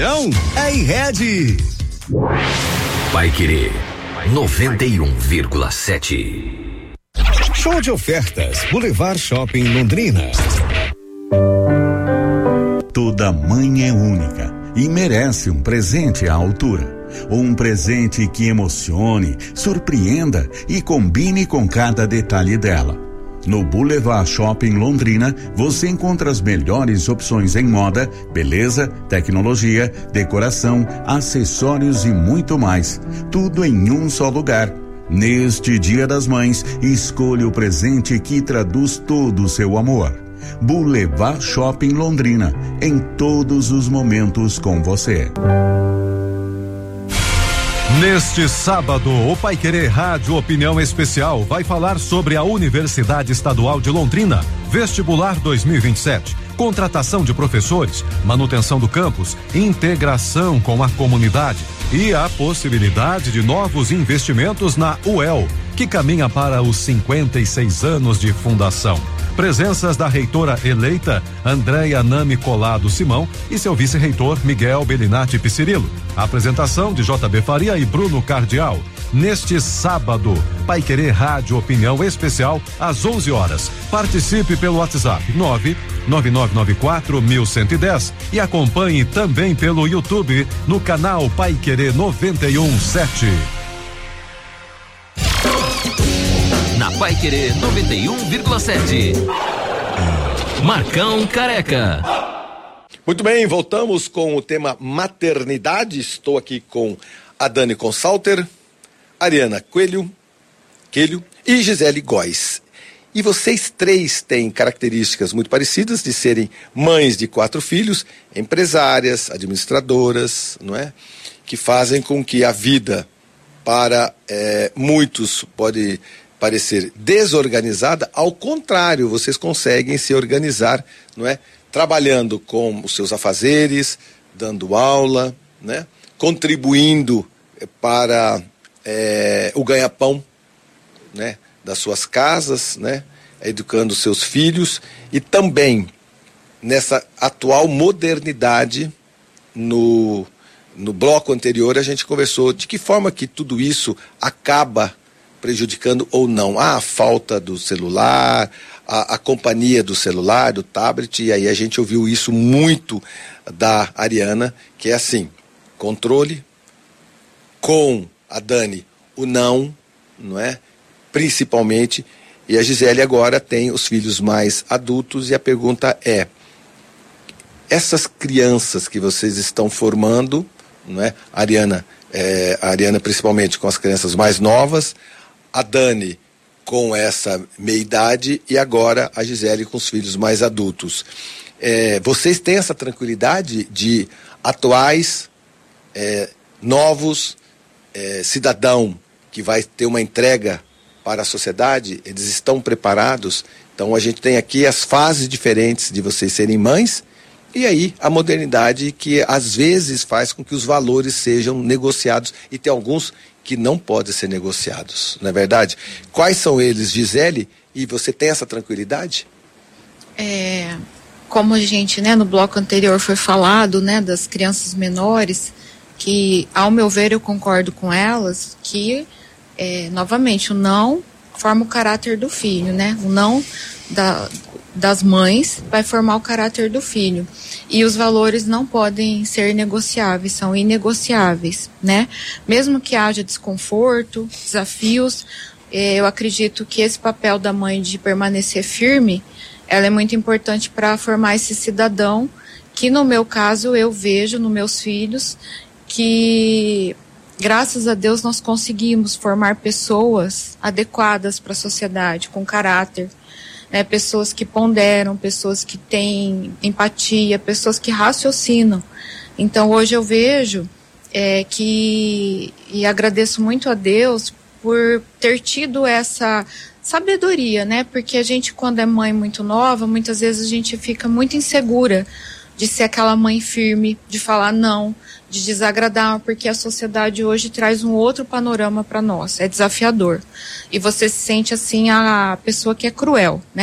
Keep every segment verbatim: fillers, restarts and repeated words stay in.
Então, é Red. Paiquerê noventa e um vírgula sete. Show de ofertas, Boulevard Shopping Londrina. Toda mãe é única e merece um presente à altura. Um presente que emocione, surpreenda e combine com cada detalhe dela. No Boulevard Shopping Londrina, você encontra as melhores opções em moda, beleza, tecnologia, decoração, acessórios e muito mais. Tudo em um só lugar. Neste Dia das Mães, escolha o presente que traduz todo o seu amor. Boulevard Shopping Londrina, em todos os momentos com você. Neste sábado, o Paiquerê Rádio Opinião Especial vai falar sobre a Universidade Estadual de Londrina, Vestibular dois mil e vinte e sete, contratação de professores, manutenção do campus, integração com a comunidade e a possibilidade de novos investimentos na U E L, que caminha para os cinquenta e seis anos de fundação. Presenças da reitora eleita Andréia Nami Colado Simão e seu vice-reitor Miguel Belinati Piscirilo. Apresentação de J B Faria e Bruno Cardial. Neste sábado, Paiquerê Rádio Opinião Especial às onze horas. Participe pelo WhatsApp nove nove nove nove quatro um um zero e acompanhe também pelo YouTube no canal Paiquerê noventa e um vírgula sete. Na Paiquerê noventa e um vírgula sete. Marcão Careca. Muito bem, voltamos com o tema maternidade. Estou aqui com a Dani Consalter, Ariana Coelho, Coelho e Gisele Góes. E vocês três têm características muito parecidas de serem mães de quatro filhos, empresárias, administradoras, não é? Que fazem com que a vida para é, muitos pode parecer desorganizada, ao contrário, vocês conseguem se organizar, não é? Trabalhando com os seus afazeres, dando aula, né? Contribuindo para é, o ganha-pão, né? Das suas casas, né? Educando seus filhos e também nessa atual modernidade. No, no bloco anterior a gente conversou de que forma que tudo isso acaba prejudicando ou não. Ah, a falta do celular, a, a companhia do celular, do tablet, e aí a gente ouviu isso muito da Ariana, que é assim, controle, com a Dani, o não, não é? Principalmente, e a Gisele agora tem os filhos mais adultos, e a pergunta é, essas crianças que vocês estão formando, não é? A Ariana, é, a Ariana principalmente com as crianças mais novas, a Dani com essa meia-idade e agora a Gisele com os filhos mais adultos. É, vocês têm essa tranquilidade de atuais, é, novos, é, cidadão que vai ter uma entrega para a sociedade? Eles estão preparados? Então a gente tem aqui as fases diferentes de vocês serem mães e aí a modernidade que às vezes faz com que os valores sejam negociados e tem alguns que não podem ser negociados, não é verdade? Quais são eles, Gisele? E você tem essa tranquilidade? É, como a gente, né, no bloco anterior foi falado, né, das crianças menores, que, ao meu ver, eu concordo com elas, que, é, novamente, o não forma o caráter do filho, né? O não da, das mães vai formar o caráter do filho. E os valores não podem ser negociáveis, são inegociáveis, né? Mesmo que haja desconforto, desafios, eh, eu acredito que esse papel da mãe de permanecer firme, ela é muito importante para formar esse cidadão, que no meu caso eu vejo nos meus filhos, que graças a Deus nós conseguimos formar pessoas adequadas para a sociedade, com caráter, né, pessoas que ponderam, pessoas que têm empatia, pessoas que raciocinam. Então hoje eu vejo é, que, e agradeço muito a Deus por ter tido essa sabedoria, né, porque a gente quando é mãe muito nova, muitas vezes a gente fica muito insegura de ser aquela mãe firme, de falar não, de desagradar, porque a sociedade hoje traz um outro panorama para nós, é desafiador. E você se sente assim a pessoa que é cruel, né?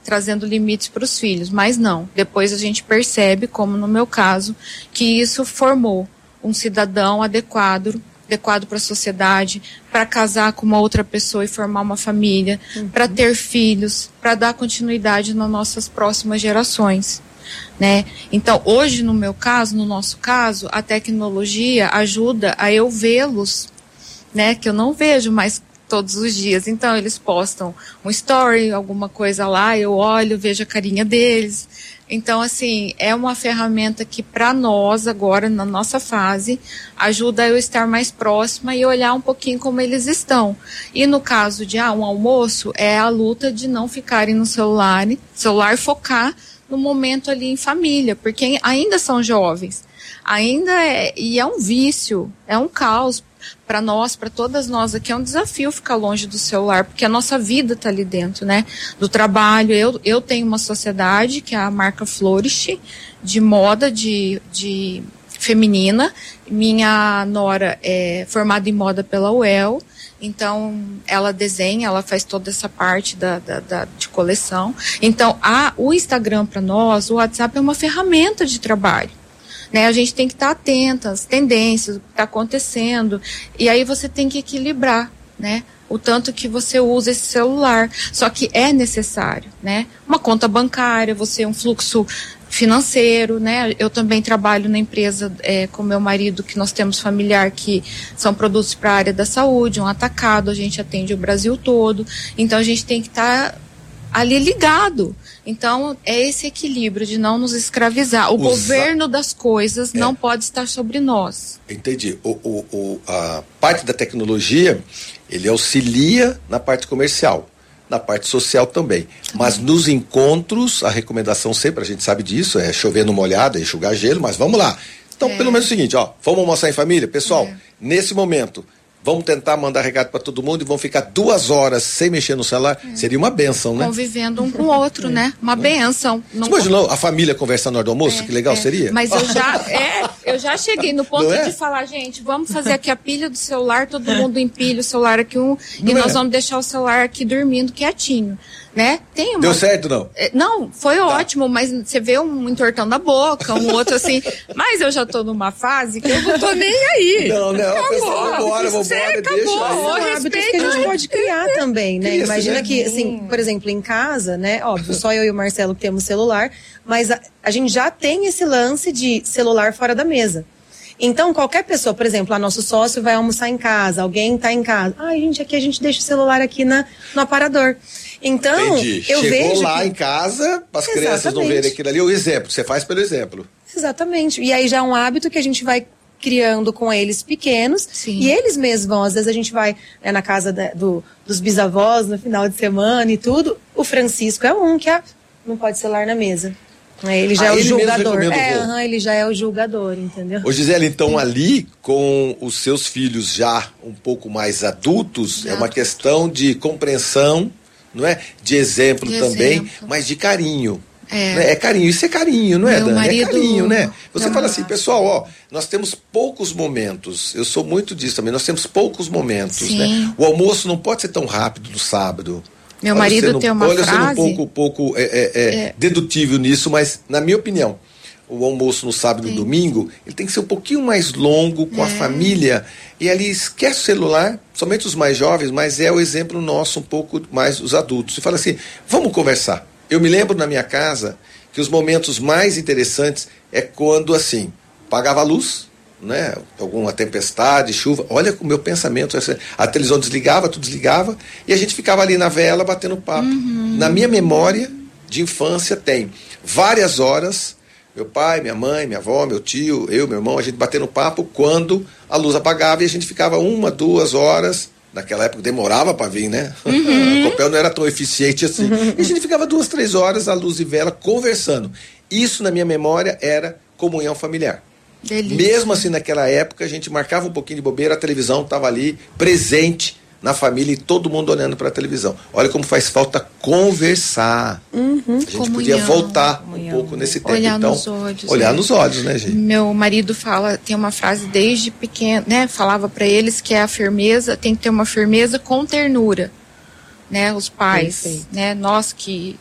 trazendo limites para os filhos, mas não. Depois a gente percebe, como no meu caso, que isso formou um cidadão adequado, adequado para a sociedade, para casar com uma outra pessoa e formar uma família, uhum. para ter filhos, para dar continuidade nas nossas próximas gerações, né? Então, hoje, no meu caso, no nosso caso, a tecnologia ajuda a eu vê-los, né? Que eu não vejo mais todos os dias. Então, eles postam um story, alguma coisa lá, eu olho, vejo a carinha deles. Então, assim, é uma ferramenta que para nós agora, na nossa fase, ajuda a eu estar mais próxima e olhar um pouquinho como eles estão. E no caso de ah, um almoço, é a luta de não ficarem no celular, celular focar no momento ali em família, porque ainda são jovens, ainda é, e é um vício, é um caos. Para nós, para todas nós aqui, é um desafio ficar longe do celular, porque a nossa vida está ali dentro, né? Do trabalho, eu, eu tenho uma sociedade, que é a marca Flourish, de moda, de, de feminina. Minha nora é formada em moda pela U E L, então ela desenha, ela faz toda essa parte da, da, da, de coleção. Então, a, o Instagram para nós, o WhatsApp é uma ferramenta de trabalho. Né, a gente tem que estar atenta às tendências, o que está acontecendo, e aí você tem que equilibrar, né, o tanto que você usa esse celular. Só que é necessário, né, uma conta bancária, você um fluxo financeiro, né, eu também trabalho na empresa é, com meu marido, que nós temos familiar que são produtos para a área da saúde, um atacado, a gente atende o Brasil todo, então a gente tem que estar ali ligado. Então, é esse equilíbrio de não nos escravizar. O Usa... governo das coisas é. não pode estar sobre nós. Entendi. O, o, o, a parte da tecnologia, ele auxilia na parte comercial, na parte social também. também. Mas nos encontros, a recomendação sempre, a gente sabe disso, é chover no molhado, é enxugar gelo, mas vamos lá. Então, é. pelo menos o seguinte, ó, vamos almoçar em família? Pessoal, é. nesse momento, vamos tentar mandar recado para todo mundo e vão ficar duas horas sem mexer no celular. É. Seria uma benção, né? Convivendo um com o outro, é. né? Uma benção. Não... Você imaginou a família conversando na hora do almoço? É, que legal é. seria? Mas eu já, é, eu já cheguei no ponto é? de falar, gente, vamos fazer aqui a pilha do celular, todo mundo empilha o celular aqui um, e nós é? vamos deixar o celular aqui dormindo quietinho. Né? Tem uma... Deu certo, não? Não, foi tá. ótimo, mas você vê um entortando a boca, um outro assim, mas eu já tô numa fase que eu não tô nem aí. Não, não, acabou. Vambora, vambora, acabou. deixa aí. São hábitos que a gente pode criar também, né? Isso, Imagina né? que, assim, por exemplo, em casa, né? Óbvio, só eu e o Marcelo que temos celular, mas a, a gente já tem esse lance de celular fora da mesa. Então, qualquer pessoa, por exemplo, a nosso sócio vai almoçar em casa, alguém tá em casa. Ai, gente, aqui a gente deixa o celular aqui na, no aparador. Então, Entendi. eu Chegou vejo lá que... em casa, para as crianças não verem aquilo ali, o exemplo, você faz pelo exemplo. Exatamente. E aí já é um hábito que a gente vai criando com eles pequenos. Sim. E eles mesmos vão, às vezes a gente vai né, na casa da, do, dos bisavós no final de semana e tudo. O Francisco é um que é, não pode celular na mesa. Ele já ah, é o julgador. É, uhum, ele já é o julgador, entendeu? Ô Gisele, então Sim. ali com os seus filhos já um pouco mais adultos, já. é uma questão de compreensão, não é? De exemplo de também, exemplo. mas de carinho. É. Né? É carinho, isso é carinho, não é, Meu Dani? marido... É carinho, né? Você não. fala assim, pessoal, ó, nós temos poucos momentos, eu sou muito disso também, nós temos poucos momentos, Sim. né? O almoço não pode ser tão rápido no sábado. Meu olha, marido não, tem uma olha, frase... Olha, sendo um pouco, pouco é, é, é, é. dedutível nisso, mas na minha opinião, o almoço no sábado Sim. e no domingo, ele tem que ser um pouquinho mais longo com é. a família, e ali esquece o celular, somente os mais jovens, mas é o exemplo nosso um pouco mais os adultos. E fala assim, vamos conversar. Eu me lembro na minha casa que os momentos mais interessantes é quando, assim, apagava a luz, né? Alguma tempestade, chuva, olha o meu pensamento, a televisão desligava, tudo desligava, e a gente ficava ali na vela batendo papo. Uhum. Na minha memória de infância tem várias horas, meu pai, minha mãe, minha avó, meu tio, eu, meu irmão, a gente batendo papo quando a luz apagava e a gente ficava uma, duas horas. Naquela época demorava para vir, né? Uhum. O papel não era tão eficiente assim. Uhum. E a gente ficava duas, três horas à luz e vela conversando. Isso, na minha memória, era comunhão familiar. Delícia. Mesmo assim, naquela época, a gente marcava um pouquinho de bobeira, a televisão estava ali, presente na família e todo mundo olhando para a televisão. Olha como faz falta conversar. Uhum. A gente comunhão, podia voltar comunhão. um pouco nesse tempo. Olhar então, nos olhos. Olhar né? nos olhos, né, gente? Meu marido fala, tem uma frase desde pequeno, né? Falava para eles que é a firmeza, tem que ter uma firmeza com ternura, né? Os pais, Perfeito. né? Nós que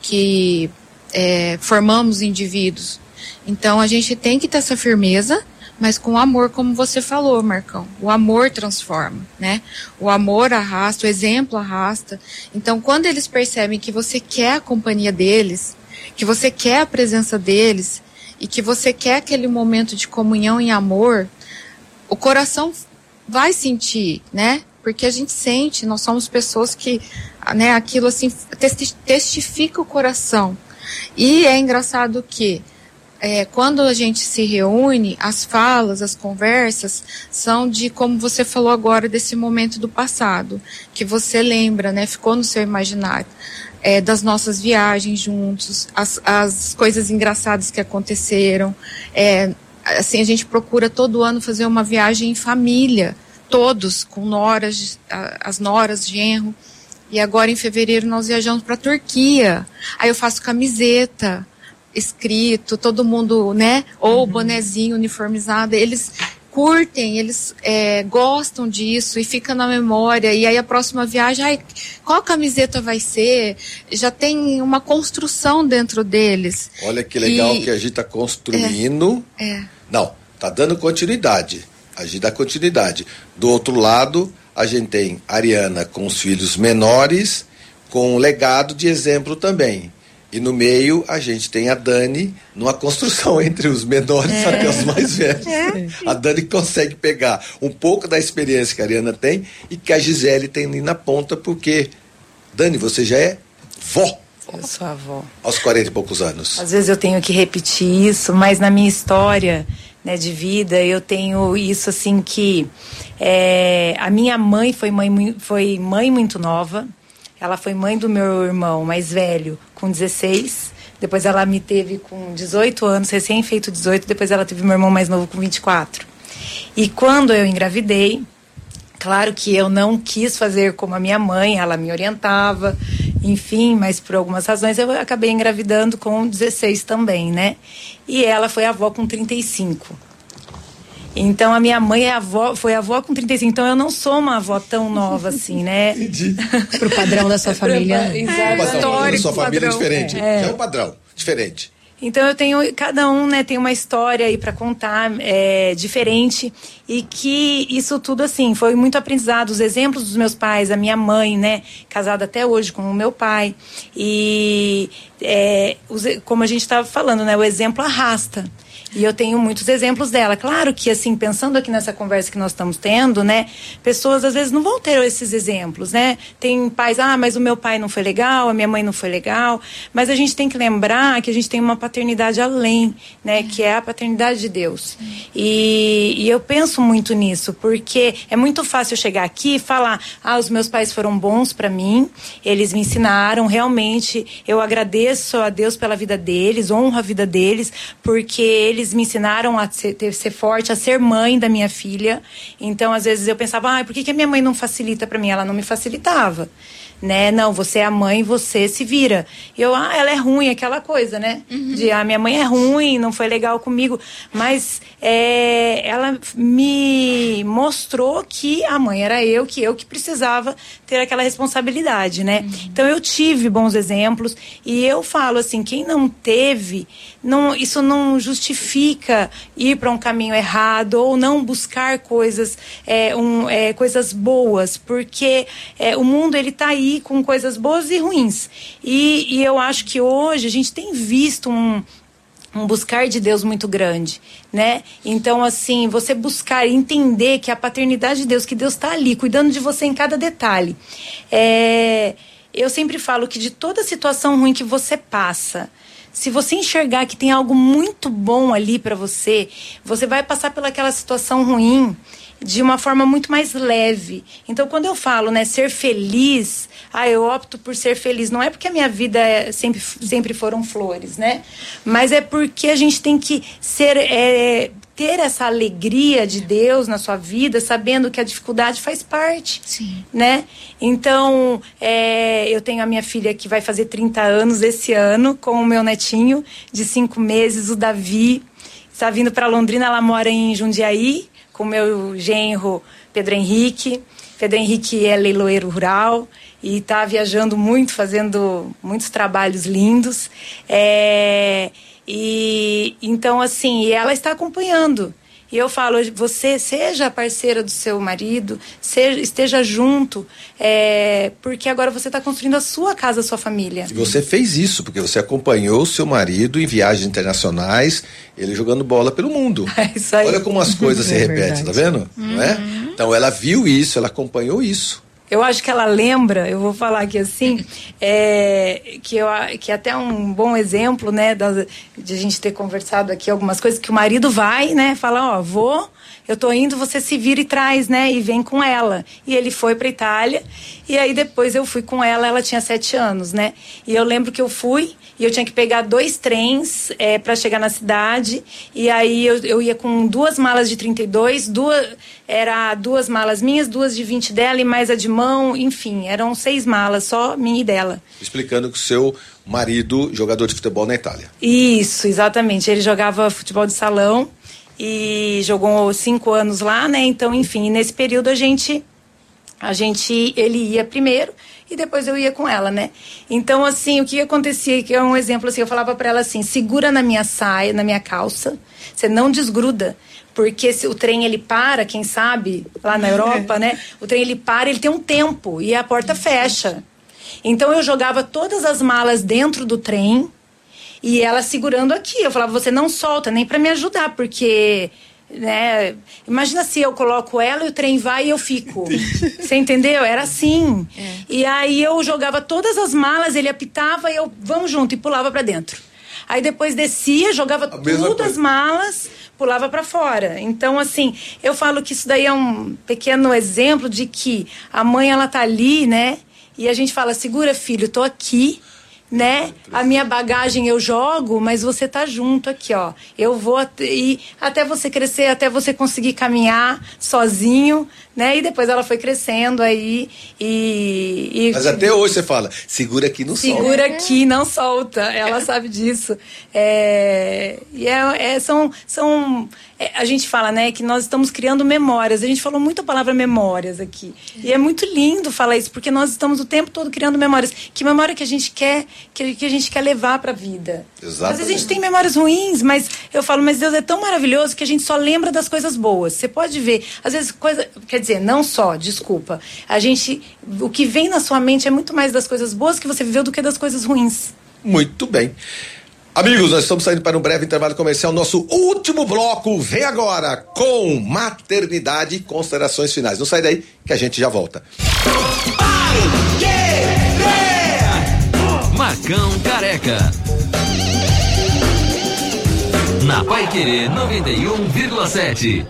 que é, formamos indivíduos. Então a gente tem que ter essa firmeza, mas com amor, como você falou, Marcão. O amor transforma, né? O amor arrasta, o exemplo arrasta. Então, quando eles percebem que você quer a companhia deles, que você quer a presença deles, e que você quer aquele momento de comunhão e amor, o coração vai sentir, né? Porque a gente sente, nós somos pessoas que, né, aquilo assim, testifica o coração. E é engraçado que, É, quando a gente se reúne, as falas, as conversas são de, como você falou agora, desse momento do passado, que você lembra, né, ficou no seu imaginário, é, das nossas viagens juntos, as, as coisas engraçadas que aconteceram. É, assim, a gente procura todo ano fazer uma viagem em família, todos, com noras, as noras, genro, e agora em fevereiro nós viajamos para a Turquia, aí eu faço camiseta, escrito, todo mundo, né, ou uhum. bonezinho uniformizado, eles curtem, eles é, gostam disso e fica na memória, e aí a próxima viagem, ai, qual camiseta vai ser? Já tem uma construção dentro deles. Olha que legal e, que a gente está construindo. É, é. Não, tá dando continuidade, a gente dá continuidade. Do outro lado, a gente tem a Ariana com os filhos menores, com um legado de exemplo também. E no meio a gente tem a Dani numa construção entre os menores é. até os mais velhos. É. A Dani consegue pegar um pouco da experiência que a Ariana tem e que a Gisele tem ali na ponta, porque, Dani, você já é vó. Eu sou avó. Aos quarenta e poucos anos. Às vezes eu tenho que repetir isso, mas na minha história, né, de vida, eu tenho isso assim que é, a minha mãe foi mãe, foi mãe muito nova. Ela foi mãe do meu irmão mais velho com dezesseis, depois ela me teve com dezoito anos, recém-feito dezoito, depois ela teve meu irmão mais novo com vinte e quatro. E quando eu engravidei, claro que eu não quis fazer como a minha mãe, ela me orientava, enfim, mas por algumas razões eu acabei engravidando com dezesseis também, né? E ela foi avó com trinta e cinco. Então, a minha mãe é avó, foi avó com trinta e cinco, então eu não sou uma avó tão nova assim, né? Entendi. Pro padrão da sua família. Exato. O padrão da sua família é diferente. É. Já é um padrão diferente. Então, eu tenho, cada um, né, tem uma história aí para contar, é, diferente, e que isso tudo, assim, foi muito aprendizado. Os exemplos dos meus pais, a minha mãe, né, casada até hoje com o meu pai, e é, os, como a gente estava falando, né, o exemplo arrasta. E eu tenho muitos exemplos dela. Claro que, assim, pensando aqui nessa conversa que nós estamos tendo, né, pessoas às vezes não vão ter esses exemplos, né? Tem pais, ah, mas o meu pai não foi legal, a minha mãe não foi legal. Mas a gente tem que lembrar que a gente tem uma paternidade além, né, que é a paternidade de Deus. E, e eu penso muito nisso, porque é muito fácil eu chegar aqui e falar, ah, os meus pais foram bons para mim, eles me ensinaram, realmente, eu agradeço a Deus pela vida deles, honro a vida deles, porque eles Eles me ensinaram a ser, ter, ser forte, a ser mãe da minha filha. Então, às vezes eu pensava, ah, por que, que a minha mãe não facilita para mim? Ela não me facilitava, né? Não, você é a mãe, você se vira. E eu, ah, ela é ruim, aquela coisa, né? Uhum. De, ah, minha mãe é ruim, não foi legal comigo. Mas é, ela me mostrou que a mãe era eu, que eu que precisava ter aquela responsabilidade, né? Uhum. Então, eu tive bons exemplos. E eu falo assim, quem não teve, não, isso não justifica ir para um caminho errado ou não buscar coisas, é, um, é, coisas boas. Porque é, o mundo, ele tá aí com coisas boas e ruins. E, e eu acho que hoje a gente tem visto um, um buscar de Deus muito grande, né? Então, assim, você buscar entender que a paternidade de Deus, que Deus está ali, cuidando de você em cada detalhe. É, eu sempre falo que de toda situação ruim que você passa, se você enxergar que tem algo muito bom ali para você, você vai passar pelaquela situação ruim de uma forma muito mais leve. Então, quando eu falo, né, ser feliz, ah, eu opto por ser feliz, não é porque a minha vida é, sempre, sempre foram flores, né? Mas é porque a gente tem que ser, é, ter essa alegria de Deus na sua vida, sabendo que a dificuldade faz parte. Sim. Né? Então, é, eu tenho a minha filha que vai fazer trinta anos esse ano, com o meu netinho de cinco meses, o Davi. Está vindo para Londrina, ela mora em Jundiaí, com o meu genro Pedro Henrique. Pedro Henrique é leiloeiro rural. e está viajando muito, fazendo muitos trabalhos lindos. É, e então, assim, e ela está acompanhando. E eu falo, você seja parceira do seu marido, seja, esteja junto, é, porque agora você está construindo a sua casa, a sua família. E você fez isso, porque você acompanhou o seu marido em viagens internacionais, ele jogando bola pelo mundo. É isso aí. Olha como as coisas se É repetem, tá vendo? Uhum. Não é? Então ela viu isso, ela acompanhou isso. Eu acho que ela lembra, eu vou falar aqui assim, é, que, eu, que até um bom exemplo, né, da, de a gente ter conversado aqui algumas coisas, que o marido vai, né, fala, ó, vou, eu tô indo, você se vira e traz, né, e vem com ela. E ele foi pra Itália, e aí depois eu fui com ela, ela tinha sete anos, né, e eu lembro que eu fui, e eu tinha que pegar dois trens é, para chegar na cidade, e aí eu, eu ia com duas malas de trinta e dois, duas, era duas malas minhas, duas de vinte dela e mais a de mão, enfim, eram seis malas, só minha e dela. Explicando que o seu marido, jogador de futebol na Itália. Isso, exatamente, ele jogava futebol de salão e jogou cinco anos lá, né, então, enfim, nesse período a gente, a gente, ele ia primeiro, e depois eu ia com ela, né? Então, assim, o que acontecia, que é um exemplo, assim, eu falava pra ela assim, segura na minha saia, na minha calça, você não desgruda, porque se o trem, ele para, quem sabe, lá na Europa, né? O trem, ele para, ele tem um tempo, e a porta fecha. Então, eu jogava todas as malas dentro do trem, e ela segurando aqui. Eu falava, você não solta, nem pra me ajudar, porque... né? Imagina se eu coloco ela e o trem vai e eu fico. Você entendeu? Era assim. É. E aí eu jogava todas as malas, ele apitava e eu, vamos junto, e pulava pra dentro. Aí depois descia, jogava tudo as malas, pulava pra fora. Então, assim, eu falo que isso daí é um pequeno exemplo de que a mãe, ela tá ali, né? E a gente fala, segura, filho, tô aqui, né? A minha bagagem eu jogo, mas você tá junto aqui, ó. Eu vou at- e até você crescer, até você conseguir caminhar sozinho, né? E depois ela foi crescendo aí e... e mas até hoje você fala, segura aqui, não solta. Segura aqui, não solta. Ela sabe disso. É, e é, é, são... são é, a gente fala, né, que nós estamos criando memórias. A gente falou muito a palavra memórias aqui. E é muito lindo falar isso, porque nós estamos o tempo todo criando memórias. Que memória que a gente quer, que, que a gente quer levar para a vida. Exatamente. Às vezes a gente tem memórias ruins, mas eu falo, mas Deus é tão maravilhoso que a gente só lembra das coisas boas. Você pode ver, às vezes coisa, quer dizer, não só, desculpa. A gente, o que vem na sua mente é muito mais das coisas boas que você viveu do que das coisas ruins. Muito bem. Amigos, nós estamos saindo para um breve intervalo comercial. Nosso último bloco vem agora com maternidade e considerações finais. Não sai daí que a gente já volta. Marcão Careca. Na Paiquerê noventa e um vírgula sete.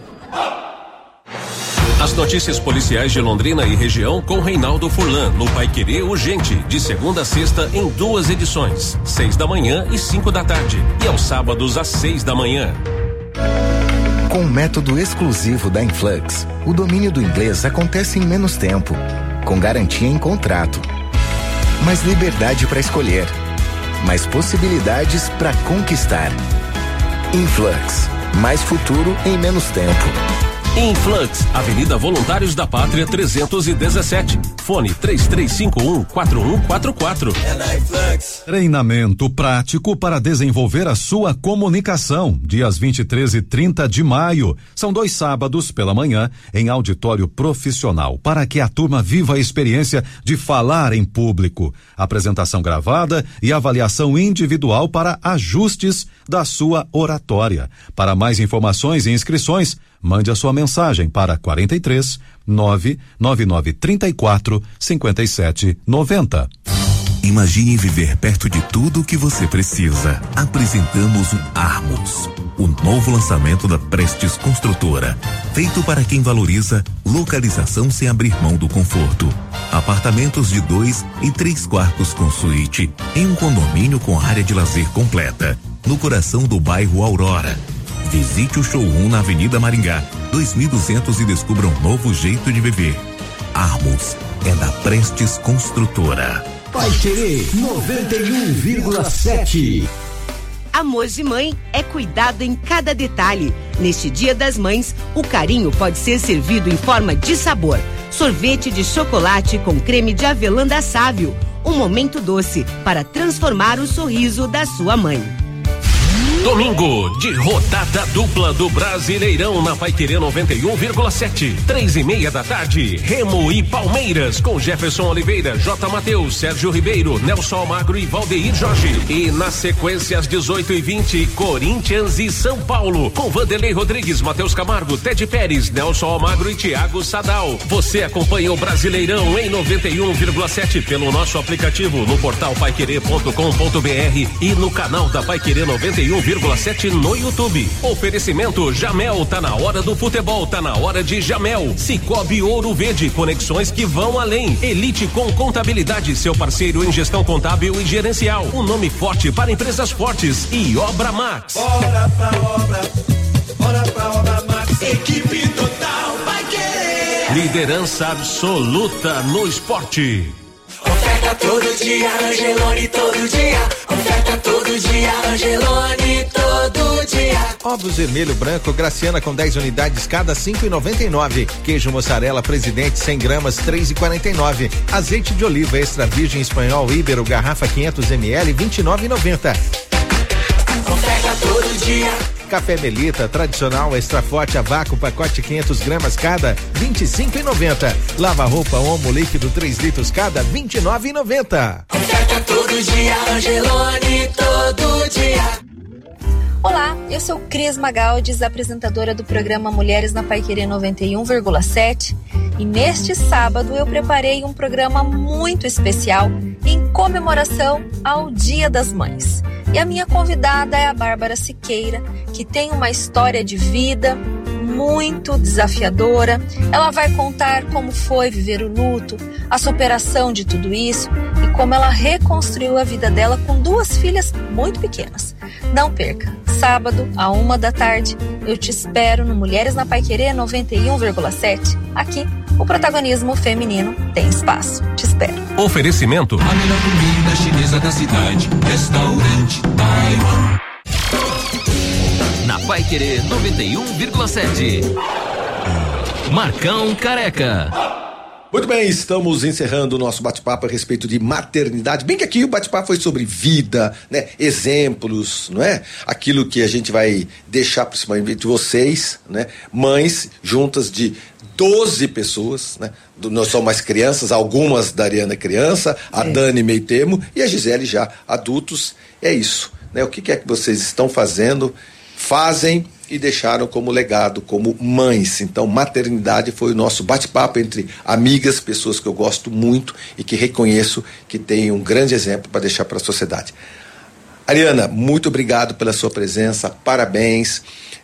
As notícias policiais de Londrina e região com Reinaldo Furlan, no Paiquerê Urgente, de segunda a sexta em duas edições, seis da manhã e cinco da tarde, e aos sábados às seis da manhã. Com o método exclusivo da Influx, o domínio do inglês acontece em menos tempo, com garantia em contrato. Mais liberdade para escolher, mais possibilidades para conquistar. Influx, mais futuro em menos tempo. Influx, Avenida Voluntários da Pátria trezentos e dezessete. Fone três três cinco um, quatro um quatro quatro. É na Influx. Treinamento prático para desenvolver a sua comunicação. Dias vinte e três e trinta de maio. São dois sábados pela manhã em auditório profissional para que a turma viva a experiência de falar em público. Apresentação gravada e avaliação individual para ajustes da sua oratória. Para mais informações e inscrições, mande a sua mensagem para quarenta e três, nove nove nove trinta e quatro, cinquenta e sete, noventa. Imagine viver perto de tudo o que você precisa. Apresentamos o Armos, o novo lançamento da Prestes Construtora, feito para quem valoriza localização sem abrir mão do conforto. Apartamentos de dois e três quartos com suíte, em um condomínio com área de lazer completa, no coração do bairro Aurora. Visite o showroom na Avenida Maringá, dois mil e duzentos e descubra um novo jeito de viver. Armos é da Prestes Construtora. Paiquerê noventa e um vírgula sete. Amor de mãe é cuidado em cada detalhe. Neste Dia das Mães, o carinho pode ser servido em forma de sabor. Sorvete de chocolate com creme de avelã da Sávio. Um momento doce para transformar o sorriso da sua mãe. Domingo de rodada dupla do Brasileirão na Paiquerê noventa e um vírgula sete. Três e meia da tarde, Remo e Palmeiras com Jefferson Oliveira, J. Mateus, Sérgio Ribeiro, Nelson Almagro e Valdeir Jorge. E na sequência às dezoito e vinte, Corinthians e São Paulo com Vanderlei Rodrigues, Matheus Camargo, Ted Pérez, Nelson Almagro e Thiago Sadal. Você acompanha o Brasileirão em noventa e um vírgula sete pelo nosso aplicativo no portal paiquerê ponto com ponto br e no canal da Paiquerê noventa e um vírgula sete no YouTube. Oferecimento Jamel, tá na hora do futebol, tá na hora de Jamel. Cicobi Ouro Verde, conexões que vão além. Elite com Contabilidade, seu parceiro em gestão contábil e gerencial. Um nome forte para empresas fortes. E Obra Max. Bora pra obra, bora pra obra Max. Equipe total vai querer. Liderança absoluta no esporte. Oferta todo dia, Angelone todo dia. Oferta todo dia, Angelone todo dia. Ovos vermelho branco, Graciana com dez unidades, cada cinco e noventa e nove. Queijo mussarela Presidente cem gramas, três e quarenta e nove. Azeite de oliva extra virgem espanhol Íbero, garrafa quinhentos mililitros, vinte e nove e noventa. Oferta todo dia. Café Melita tradicional extra forte a vácuo, pacote quinhentos gramas cada, vinte e cinco e noventa. Lava roupa Omo líquido três litros cada, vinte e nove e noventa. Oferta todo dia, Angelone todo dia. Olá, eu sou Cris Magaldes, apresentadora do programa Mulheres na Paiquerê noventa e um vírgula sete, e neste sábado eu preparei um programa muito especial em comemoração ao Dia das Mães. E a minha convidada é a Bárbara Siqueira, que tem uma história de vida muito desafiadora. Ela vai contar como foi viver o luto, a superação de tudo isso e como ela reconstruiu a vida dela com duas filhas muito pequenas. Não perca, sábado, à uma da tarde, eu te espero no Mulheres na Paiquerê noventa e um vírgula sete. Aqui, o protagonismo feminino tem espaço. Te espero. Oferecimento: a melhor comida chinesa da cidade, Restaurante Taiwan. Na Paiquerê noventa e um vírgula sete. Marcão Careca. Muito bem, estamos encerrando o nosso bate-papo a respeito de maternidade. Bem que aqui o bate-papo foi sobre vida, né? Exemplos, não é? Aquilo que a gente vai deixar principalmente de vocês, né? Mães juntas de doze pessoas, né? Nós somos mais crianças, algumas da Ariana criança, a é. Dani meio termo e a Gisele já adultos. É isso, né? O que, que é que vocês estão fazendo, fazem e deixaram como legado, como mães. Então, maternidade foi o nosso bate-papo entre amigas, pessoas que eu gosto muito e que reconheço que tem um grande exemplo para deixar para a sociedade. Ariana, muito obrigado pela sua presença, parabéns.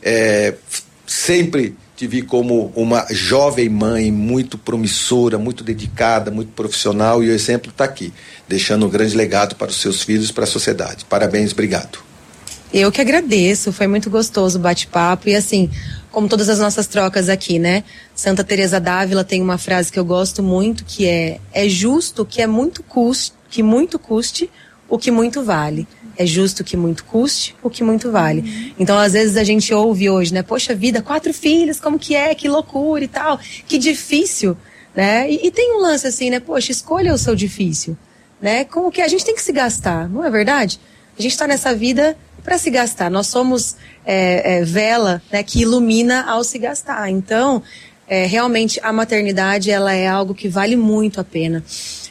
É, sempre te vi como uma jovem mãe muito promissora, muito dedicada, muito profissional, e o exemplo está aqui, deixando um grande legado para os seus filhos e para a sociedade. Parabéns, obrigado. Eu que agradeço, foi muito gostoso o bate-papo e assim, como todas as nossas trocas aqui, né? Santa Teresa d'Ávila tem uma frase que eu gosto muito, que é: é justo que é muito custe, que muito custe o que muito vale. É justo que muito custe o que muito vale. Uhum. Então, às vezes a gente ouve hoje, né? Poxa vida, quatro filhos, como que é? Que loucura e tal. Que difícil, né? E, e tem um lance assim, né? Poxa, escolha o seu difícil, né? Como que a gente tem que se gastar, não é verdade? A gente tá nessa vida para se gastar. Nós somos é, é, vela, né, que ilumina ao se gastar. Então, é, realmente, a maternidade, ela é algo que vale muito a pena.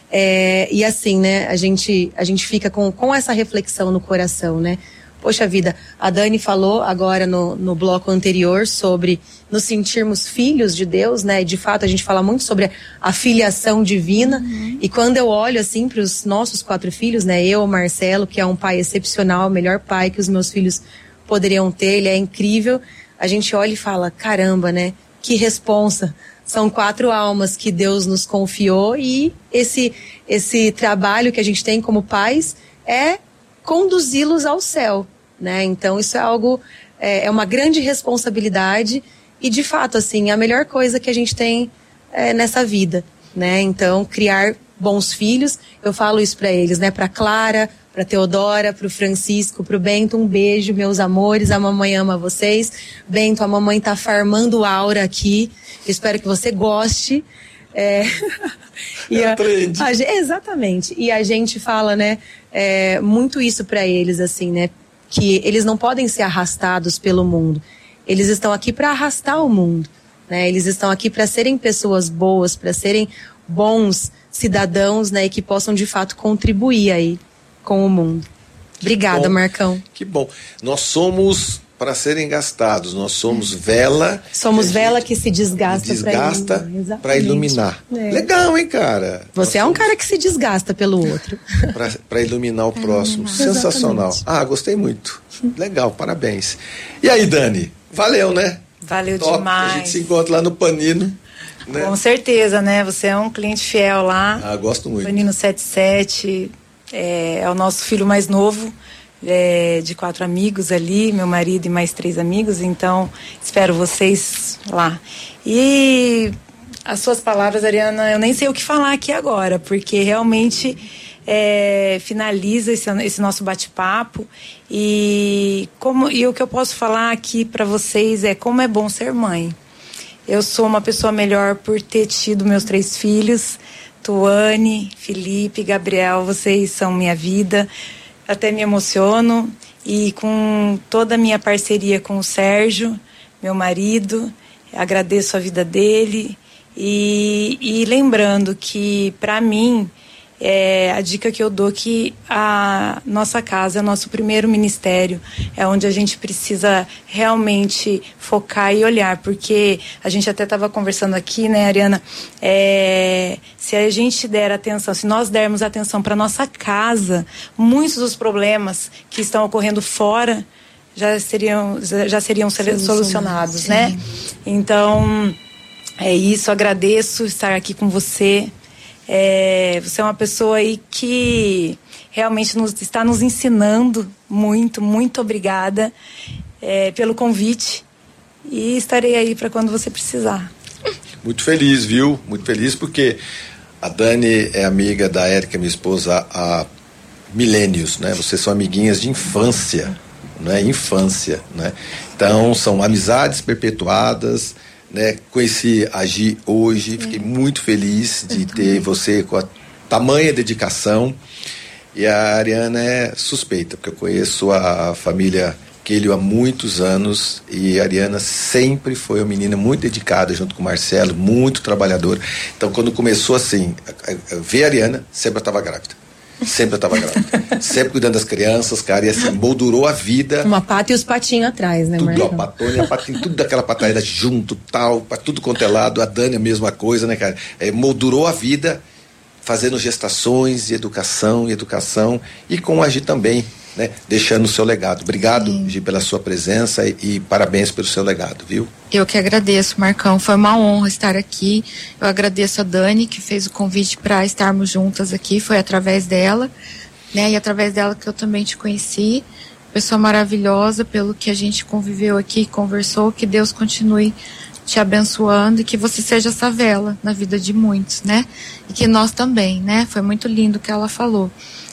É, e assim, né, a gente, a gente fica com, com essa reflexão no coração, né? Poxa vida, a Dani falou agora no, no bloco anterior sobre nos sentirmos filhos de Deus, né? De fato, a gente fala muito sobre a filiação divina. Uhum. E quando eu olho assim para os nossos quatro filhos, né? Eu, o Marcelo, que é um pai excepcional, o melhor pai que os meus filhos poderiam ter, ele é incrível. A gente olha e fala, caramba, né? Que responsa. São quatro almas que Deus nos confiou e esse, esse trabalho que a gente tem como pais é conduzi-los ao céu, né? Então isso é algo, é, é uma grande responsabilidade e de fato, assim, é a melhor coisa que a gente tem é, nessa vida, né? Então, criar bons filhos, eu falo isso para eles, né? Para Clara, para Teodora, para o Francisco, para o Bento, um beijo, meus amores, a mamãe ama vocês. Bento, a mamãe tá farmando aura aqui, espero que você goste. É, e é a, a, exatamente. E a gente fala, né, é, muito isso para eles, assim, né, que eles não podem ser arrastados pelo mundo. Eles estão aqui para arrastar o mundo, né? Eles estão aqui para serem pessoas boas, para serem bons cidadãos, né, e que possam de fato contribuir aí com o mundo. Obrigada, bom, Marcão. Que bom. Nós somos para serem gastados, nós somos vela. Somos vela que se desgasta, desgasta para iluminar. É. Legal, hein, cara? Você nós é um somos... cara que se desgasta pelo outro. Para iluminar o próximo. É, sensacional. Exatamente. Ah, gostei muito. Legal, parabéns. E aí, Dani? Valeu, né? Valeu Top. demais. A gente se encontra lá no Panino. Né? Com certeza, né? Você é um cliente fiel lá. Ah, gosto muito. Panino setenta e sete é, é o nosso filho mais novo. É, de quatro amigos ali, meu marido e mais três amigos, então espero vocês lá. E as suas palavras, Ariana, eu nem sei o que falar aqui agora, porque realmente é, finaliza esse, esse nosso bate-papo e, como, e o que eu posso falar aqui para vocês é como é bom ser mãe. Eu sou uma pessoa melhor por ter tido meus três filhos, Tuane, Felipe, Gabriel, vocês são minha vida. Até me emociono e com toda a minha parceria com o Sérgio, meu marido, agradeço a vida dele e, e lembrando que para mim é, a dica que eu dou que a nossa casa é o nosso primeiro ministério, é onde a gente precisa realmente focar e olhar, porque a gente até estava conversando aqui, né, Ariana, é, se a gente der atenção, se nós dermos atenção para nossa casa, muitos dos problemas que estão ocorrendo fora já seriam, já seriam solucionados, sim, né? Então, é isso, agradeço estar aqui com você. É, você é uma pessoa aí que realmente nos, está nos ensinando muito, muito obrigada é, pelo convite e estarei aí para quando você precisar. Muito feliz, viu? Muito feliz porque a Dani é amiga da Érica, minha esposa, há milênios, né? Vocês são amiguinhas de infância, né? Infância, né? Então são amizades perpetuadas. Né, conheci a Gi hoje, fiquei muito feliz de ter você com a tamanha dedicação. E a Ariana é suspeita, porque eu conheço a família Quelho há muitos anos e a Ariana sempre foi uma menina muito dedicada junto com o Marcelo, muito trabalhadora. Então quando começou assim, a, a, a ver a Ariana, sempre eu estava grávida. Sempre eu estava grávida. Sempre cuidando das crianças, cara, e assim, moldurou a vida. Uma pata e os patinhos atrás, né, Marcão? Tudo, ó, patônia, patinho, tudo daquela pataria junto, tal, pra tudo quanto é lado. A Dani a mesma coisa, né, cara? É, moldurou a vida, fazendo gestações e educação e educação, e com a Gi também, né? Deixando o seu legado. Obrigado, sim, Gi, pela sua presença e, e parabéns pelo seu legado, viu? Eu que agradeço, Marcão. Foi uma honra estar aqui. Eu agradeço a Dani, que fez o convite para estarmos juntas aqui. Foi através dela, né? E através dela que eu também te conheci. Pessoa maravilhosa, pelo que a gente conviveu aqui, conversou. Que Deus continue te abençoando e que você seja essa vela na vida de muitos, né? E que nós também, né? Foi muito lindo o que ela falou.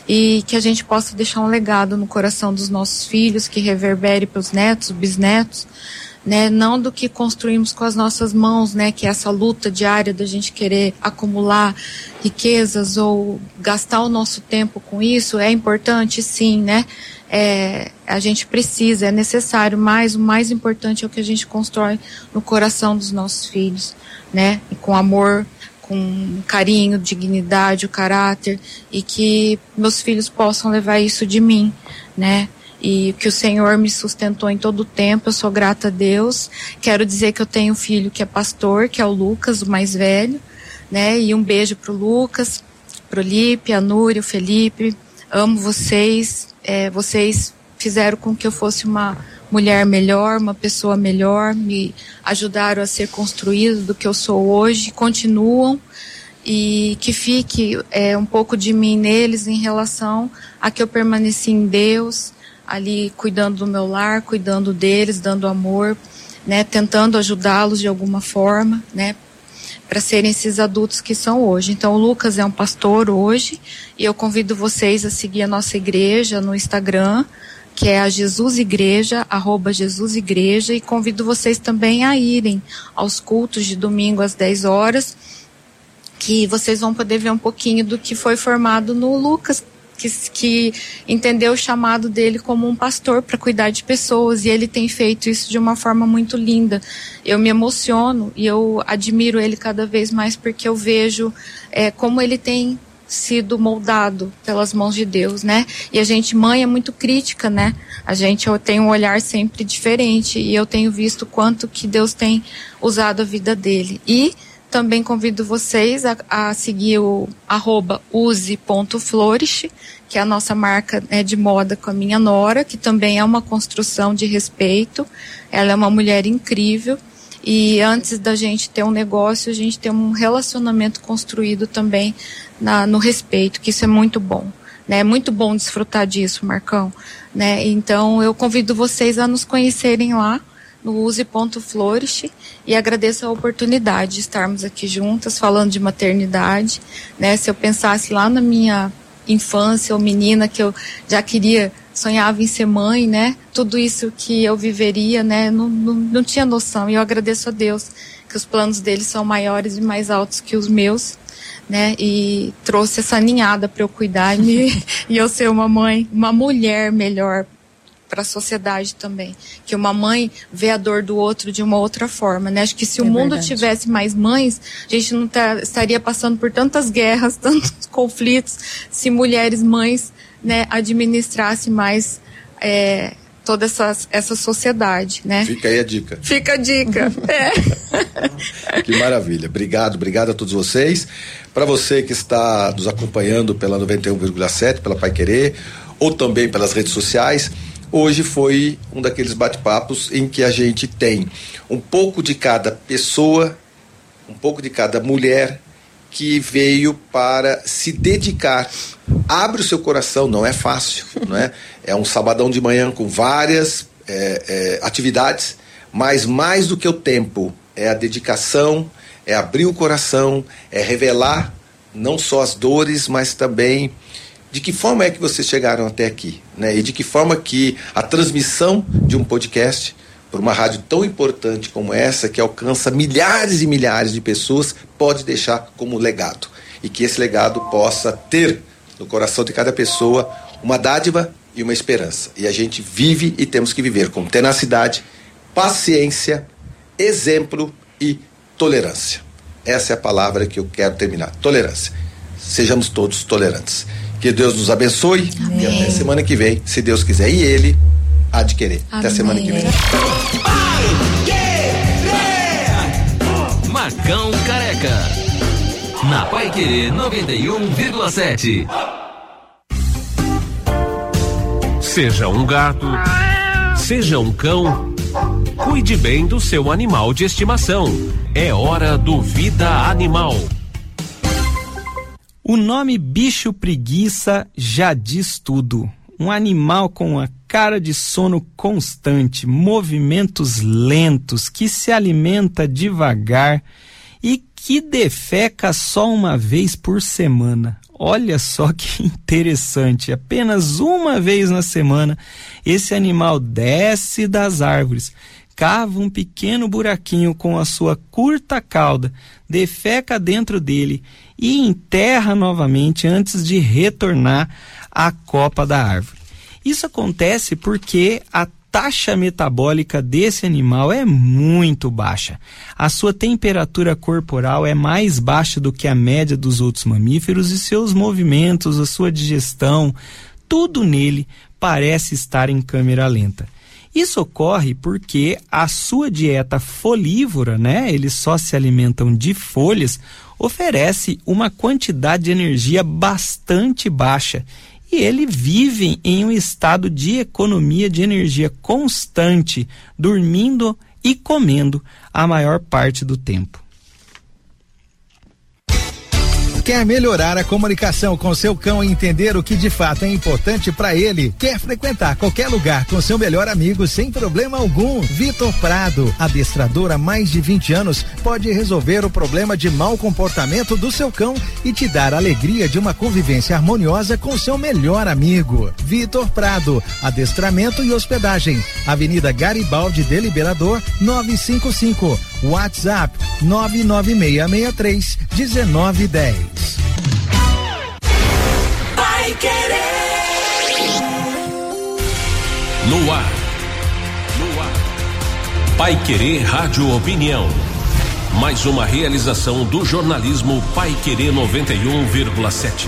E que a gente possa deixar um legado no coração dos nossos filhos, que reverbere para os netos, bisnetos, né? Não do que construímos com as nossas mãos, né? Que é essa luta diária da gente querer acumular riquezas ou gastar o nosso tempo com isso. É importante, sim, né? É, a gente precisa, é necessário, mas o mais importante é o que a gente constrói no coração dos nossos filhos, né? E com amor, com carinho, dignidade, o caráter, e que meus filhos possam levar isso de mim, né? E que o Senhor me sustentou em todo o tempo, eu sou grata a Deus. Quero dizer que eu tenho um filho que é pastor, que é o Lucas, o mais velho, né? E um beijo pro Lucas, pro Lipe, a Núria, o Felipe. Amo vocês, é, vocês fizeram com que eu fosse uma mulher melhor, uma pessoa melhor, me ajudaram a ser construído do que eu sou hoje, continuam, e que fique é, um pouco de mim neles em relação a que eu permaneci em Deus, ali cuidando do meu lar, cuidando deles, dando amor, né, tentando ajudá-los de alguma forma, né, para serem esses adultos que são hoje. Então o Lucas é um pastor hoje, e eu convido vocês a seguir a nossa igreja no Instagram, que é a Jesus Igreja, arroba Jesus Igreja, e convido vocês também a irem aos cultos de domingo às dez horas, que vocês vão poder ver um pouquinho do que foi formado no Lucas, que, que entendeu o chamado dele como um pastor para cuidar de pessoas, e ele tem feito isso de uma forma muito linda. Eu me emociono e eu admiro ele cada vez mais, porque eu vejo é, como ele tem sido moldado pelas mãos de Deus, né? E a gente, mãe, é muito crítica, né? A gente tem um olhar sempre diferente, e eu tenho visto quanto que Deus tem usado a vida dele. E também convido vocês a, a seguir o arroba use ponto flourish, que é a nossa marca, né, de moda com a minha nora, que também é uma construção de respeito. Ela é uma mulher incrível. E antes da gente ter um negócio, a gente tem um relacionamento construído também na, no respeito, que isso é muito bom, né? É muito bom desfrutar disso, Marcão, né? Então eu convido vocês a nos conhecerem lá no use ponto flourish, e agradeço a oportunidade de estarmos aqui juntas falando de maternidade, né? Se eu pensasse lá na minha infância ou menina, que eu já queria, sonhava em ser mãe, né? Tudo isso que eu viveria, né? Não, não, não tinha noção. E eu agradeço a Deus que os planos dele são maiores e mais altos que os meus, né? E trouxe essa ninhada para eu cuidar e, me, e eu ser uma mãe, uma mulher melhor para a sociedade também. Que uma mãe vê a dor do outro de uma outra forma, né? Acho que se é o mundo verdade. tivesse mais mães, a gente não tá, estaria passando por tantas guerras, tantos conflitos, se mulheres mães, né, administrasse mais é, toda essa, essa sociedade, né? Fica aí a dica. Fica a dica. é. Que maravilha. Obrigado, obrigado a todos vocês. Para você que está nos acompanhando pela noventa e um vírgula sete, pela Pai Querer, ou também pelas redes sociais, hoje foi um daqueles bate-papos em que a gente tem um pouco de cada pessoa, um pouco de cada mulher que veio para se dedicar. Abre o seu coração, não é fácil, não é? É um sabadão de manhã com várias é, é, atividades, mas mais do que o tempo, é a dedicação, é abrir o coração, é revelar não só as dores, mas também de que forma é que vocês chegaram até aqui, né? E de que forma que a transmissão de um podcast por uma rádio tão importante como essa, que alcança milhares e milhares de pessoas, pode deixar como legado. E que esse legado possa ter no coração de cada pessoa uma dádiva e uma esperança. E a gente vive e temos que viver com tenacidade, paciência, exemplo e tolerância. Essa é a palavra que eu quero terminar. Tolerância. Sejamos todos tolerantes. Que Deus nos abençoe. Amém. E até semana que vem, se Deus quiser. E Ele há de querer. Amém. Até semana que vem. Marcão Careca. Na Pai Querer noventa e um vírgula sete. Seja um gato, seja um cão, cuide bem do seu animal de estimação. É hora do Vida Animal. O nome bicho preguiça já diz tudo. Um animal com a cara de sono constante, movimentos lentos, que se alimenta devagar e que defeca só uma vez por semana. Olha só que interessante, apenas uma vez na semana esse animal desce das árvores, cava um pequeno buraquinho com a sua curta cauda, defeca dentro dele e enterra novamente antes de retornar à copa da árvore. Isso acontece porque a taxa metabólica desse animal é muito baixa. A sua temperatura corporal é mais baixa do que a média dos outros mamíferos e seus movimentos, a sua digestão, tudo nele parece estar em câmera lenta. Isso ocorre porque a sua dieta folívora, né, eles só se alimentam de folhas, oferece uma quantidade de energia bastante baixa e eles vivem em um estado de economia de energia constante, dormindo e comendo a maior parte do tempo. Quer melhorar a comunicação com seu cão e entender o que de fato é importante para ele? Quer frequentar qualquer lugar com seu melhor amigo sem problema algum? Vitor Prado, adestrador há mais de vinte anos, pode resolver o problema de mau comportamento do seu cão e te dar a alegria de uma convivência harmoniosa com seu melhor amigo. Vitor Prado, adestramento e hospedagem. Avenida Garibaldi de Liberador, novecentos e cinquenta e cinco. WhatsApp nove nove seis seis três um nove um zero. Vai Querer. No ar. No ar. Pai Querer Rádio Opinião. Mais uma realização do jornalismo Pai Querer noventa e um vírgula sete.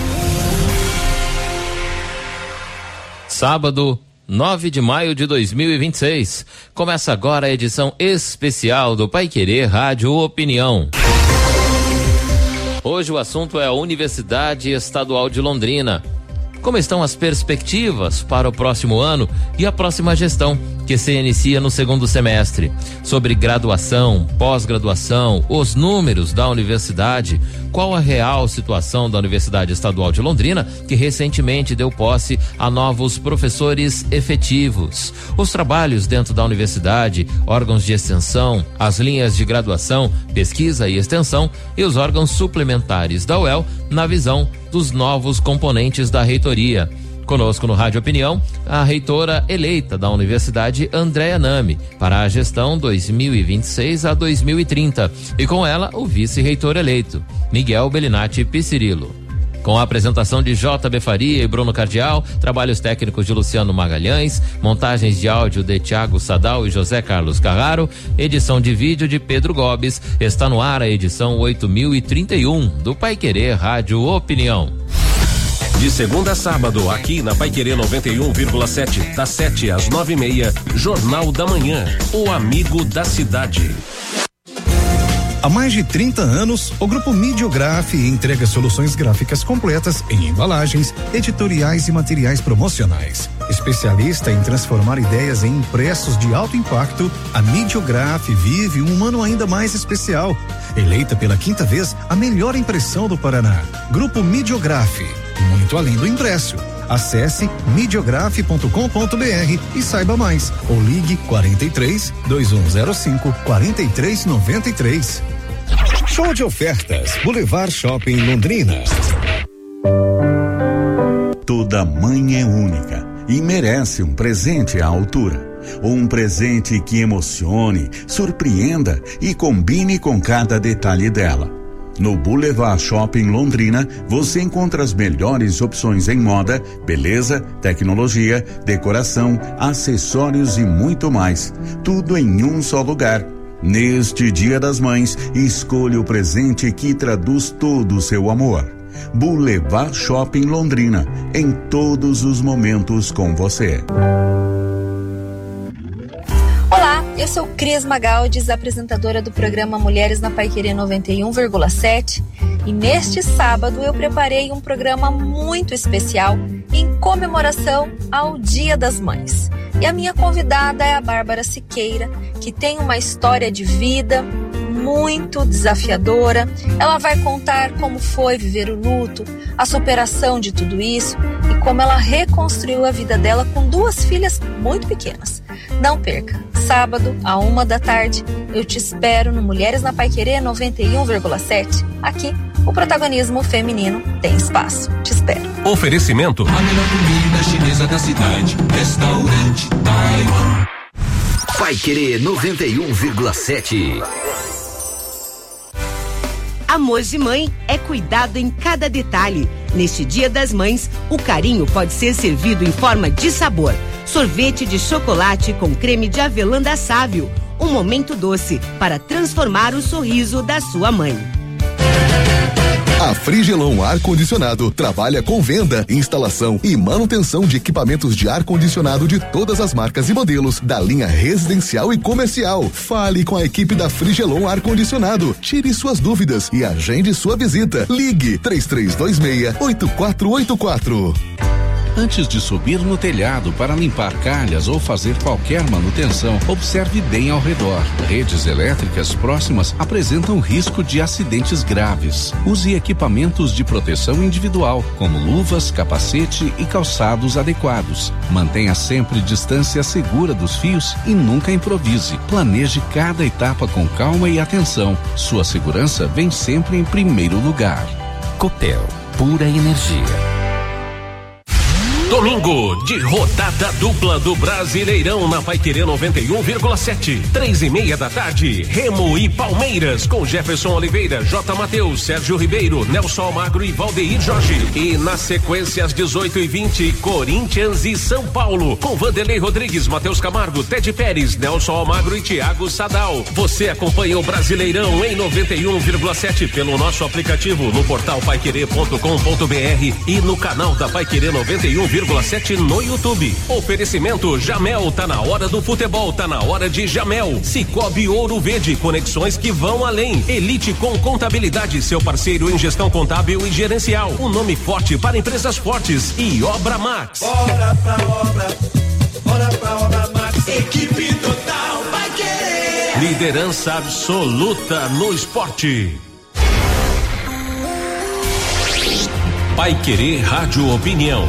Sábado, nove de maio de dois mil e vinte e seis. Começa agora a edição especial do Pai Querer Rádio Opinião. Hoje o assunto é a Universidade Estadual de Londrina. Como estão as perspectivas para o próximo ano e a próxima gestão, que se inicia no segundo semestre? Sobre graduação, pós-graduação, os números da universidade, qual a real situação da Universidade Estadual de Londrina, que recentemente deu posse a novos professores efetivos, os trabalhos dentro da universidade, órgãos de extensão, as linhas de graduação, pesquisa e extensão e os órgãos suplementares da U E L na visão dos novos componentes da reitoria. Conosco no Rádio Opinião, a reitora eleita da Universidade, Andréa Nami, para a gestão dois mil e vinte e seis a dois mil e trinta, e com ela o vice-reitor eleito, Miguel Bellinati Piscirilo. Com a apresentação de J B Faria e Bruno Cardial, trabalhos técnicos de Luciano Magalhães, montagens de áudio de Tiago Sadal e José Carlos Carraro, edição de vídeo de Pedro Gobes, está no ar a edição oito mil e trinta e um do Pai Querer Rádio Opinião. De segunda a sábado, aqui na Pai Querer noventa e um vírgula sete, das sete às nove e meia, Jornal da Manhã, o amigo da cidade. Há mais de trinta anos, o Grupo Midiograf entrega soluções gráficas completas em embalagens, editoriais e materiais promocionais. Especialista em transformar ideias em impressos de alto impacto, a Midiograf vive um ano ainda mais especial. Eleita pela quinta vez a melhor impressão do Paraná. Grupo Midiograf, muito além do impresso. Acesse midiograf ponto com ponto br e saiba mais, ou ligue quarenta e três, dois um zero cinco, quarenta e três noventa e três. Show de ofertas, Boulevard Shopping Londrina. Toda mãe é única e merece um presente à altura. Um presente que emocione, surpreenda e combine com cada detalhe dela. No Boulevard Shopping Londrina, você encontra as melhores opções em moda, beleza, tecnologia, decoração, acessórios e muito mais. Tudo em um só lugar. Neste Dia das Mães, escolha o presente que traduz todo o seu amor. Boulevard Shopping Londrina, em todos os momentos com você. Olá, eu sou Cris Magaldes, apresentadora do programa Mulheres na Pai Querer noventa e um vírgula sete, e neste sábado eu preparei um programa muito especial em comemoração ao Dia das Mães. E a minha convidada é a Bárbara Siqueira, que tem uma história de vida muito desafiadora. Ela vai contar como foi viver o luto, a superação de tudo isso e como ela reconstruiu a vida dela com duas filhas muito pequenas. Não perca, sábado, à uma da tarde, eu te espero no Mulheres na Pai Querer noventa e um vírgula sete. Aqui, o protagonismo feminino tem espaço. Te espero. Oferecimento: a melhor comida chinesa da cidade, Restaurante Taiwan. Pai Querer noventa e um vírgula sete. Amor de mãe é cuidado em cada detalhe. Neste Dia das Mães, o carinho pode ser servido em forma de sabor. Sorvete de chocolate com creme de avelã da Sávio. Um momento doce para transformar o sorriso da sua mãe. A Frigelon Ar-Condicionado trabalha com venda, instalação e manutenção de equipamentos de ar-condicionado de todas as marcas e modelos da linha residencial e comercial. Fale com a equipe da Frigelon Ar-Condicionado. Tire suas dúvidas e agende sua visita. Ligue três três dois seis, oito quatro oito quatro. Antes de subir no telhado para limpar calhas ou fazer qualquer manutenção, observe bem ao redor. Redes elétricas próximas apresentam risco de acidentes graves. Use equipamentos de proteção individual, como luvas, capacete e calçados adequados. Mantenha sempre distância segura dos fios e nunca improvise. Planeje cada etapa com calma e atenção. Sua segurança vem sempre em primeiro lugar. Copel, pura energia. Domingo de rodada dupla do Brasileirão na Paiquerê noventa e um vírgula sete. Três e meia da tarde, Remo e Palmeiras com Jefferson Oliveira, J. Matheus, Sérgio Ribeiro, Nelson Almagro e Valdeir Jorge. E na sequência às dezoito e vinte, Corinthians e São Paulo com Vanderlei Rodrigues, Matheus Camargo, Ted Pérez, Nelson Almagro e Thiago Sadal. Você acompanha o Brasileirão em noventa e um vírgula sete pelo nosso aplicativo no portal paiquerê ponto com ponto br e no canal da Paiquerê noventa e um vírgula sete no YouTube. Oferecimento Jamel, tá na hora do futebol, tá na hora de Jamel. Cicobi Ouro Verde, conexões que vão além. Elite com Contabilidade, seu parceiro em gestão contábil e gerencial. Um nome forte para empresas fortes. E Obra Max. Bora pra obra, bora pra obra Max. Equipe total vai querer. Liderança absoluta no esporte. Paiquerê Rádio Opinião.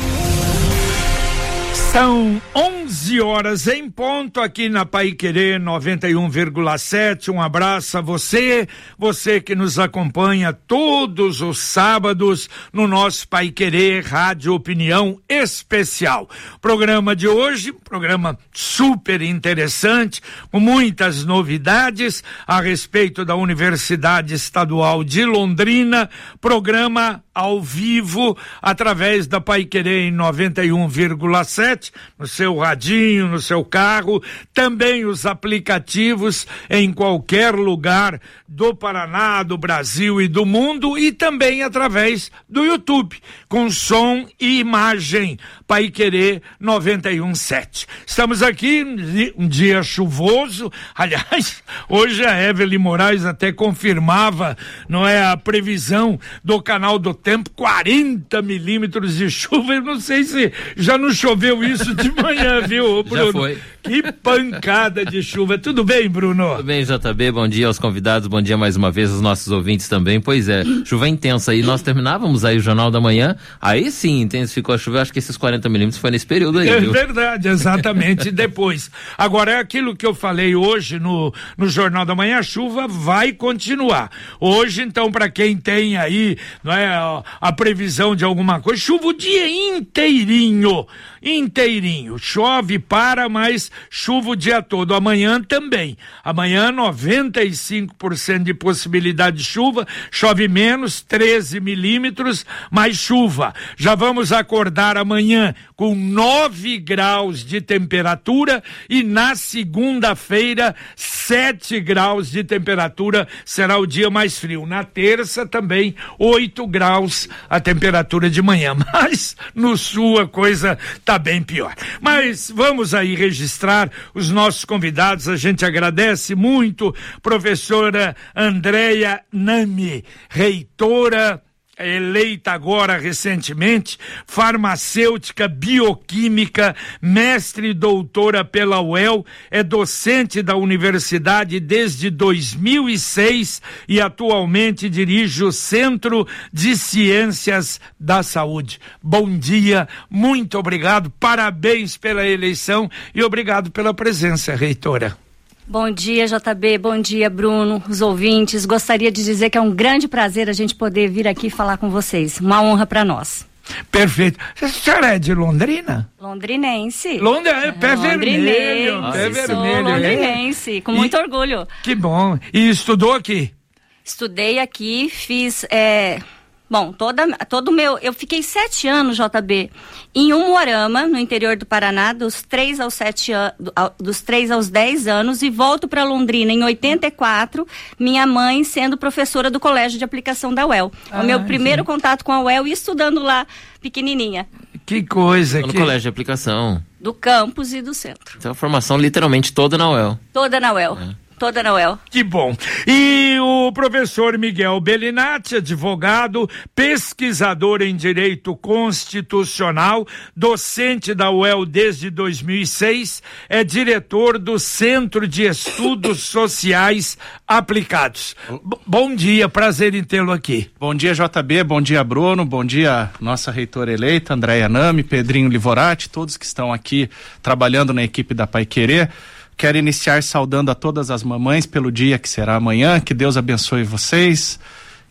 São onze horas em ponto aqui na Paiquerê noventa e um vírgula sete. Um abraço a você, você que nos acompanha todos os sábados no nosso Paiquerê Rádio Opinião Especial. Programa de hoje, programa super interessante, com muitas novidades a respeito da Universidade Estadual de Londrina. Programa ao vivo através da Paiquerê em noventa e um vírgula sete, no seu radinho, no seu carro, também os aplicativos em qualquer lugar do Paraná, do Brasil e do mundo, e também através do YouTube, com som e imagem, Paiquerê noventa e um vírgula sete. Estamos aqui, um dia chuvoso, aliás, hoje a Evelyn Moraes até confirmava, não é, a previsão do Canal do Tempo, quarenta milímetros de chuva. Eu não sei se já não choveu isso de manhã, viu, Bruno? Já foi. Que pancada de chuva. Tudo bem, Bruno? Tudo bem, J B, bom dia aos convidados, bom dia mais uma vez aos nossos ouvintes também. Pois é, chuva intensa aí, nós terminávamos aí o Jornal da Manhã, aí sim intensificou a chuva. Eu acho que esses quarenta milímetros foi nesse período aí, É viu? verdade, exatamente, depois. Agora, é aquilo que eu falei hoje no, no Jornal da Manhã, a chuva vai continuar. Hoje, então, para quem tem aí, não é, a, a previsão de alguma coisa, chuva o dia inteirinho, inteirinho. Chove, para, mas chuva o dia todo. Amanhã também. Amanhã, noventa e cinco por cento de possibilidade de chuva, chove menos, treze milímetros, mais chuva. Já vamos acordar amanhã com nove graus de temperatura e na segunda-feira, sete graus de temperatura, será o dia mais frio. Na terça também, oito graus a temperatura de manhã, mas no sul a coisa tá bem pior. Mas vamos aí registrar os nossos convidados, a gente agradece muito, professora Andréia Nami, reitora eleita agora recentemente, farmacêutica, bioquímica, mestre e doutora pela U E L, é docente da universidade desde dois mil e seis e atualmente dirige o Centro de Ciências da Saúde. Bom dia, muito obrigado, parabéns pela eleição e obrigado pela presença, reitora. Bom dia, J B, bom dia, Bruno, os ouvintes. Gostaria de dizer que é um grande prazer a gente poder vir aqui falar com vocês. Uma honra para nós. Perfeito. A senhora é de Londrina? Londrinense. Londrina, pé vermelho, pé Sou vermelho. londrinense, com muito E- orgulho. Que bom. E estudou aqui? Estudei aqui, fiz, é, bom, toda, todo o meu, eu fiquei sete anos, J B, em Umuarama, no interior do Paraná, dos três aos sete anos, dos três aos dez anos, e volto para Londrina em oitenta e quatro, minha mãe sendo professora do Colégio de Aplicação da U E L. Ah, o meu primeiro sim. contato com a U E L e estudando lá, pequenininha, Que coisa. No que... colégio de aplicação. do campus e do centro. Então a formação literalmente toda na U E L. Toda na U E L. Toda na U E L. Que bom. E o professor Miguel Bellinati, advogado, pesquisador em Direito Constitucional, docente da U E L desde dois mil e seis, é diretor do Centro de Estudos Sociais Aplicados. B- bom dia, prazer em tê-lo aqui. Bom dia, J B, bom dia, Bruno, bom dia, nossa reitora eleita, Andréia Nami, Pedrinho Livorati, todos que estão aqui trabalhando na equipe da Paiquerê. Quero iniciar saudando a todas as mamães pelo dia que será amanhã, que Deus abençoe vocês,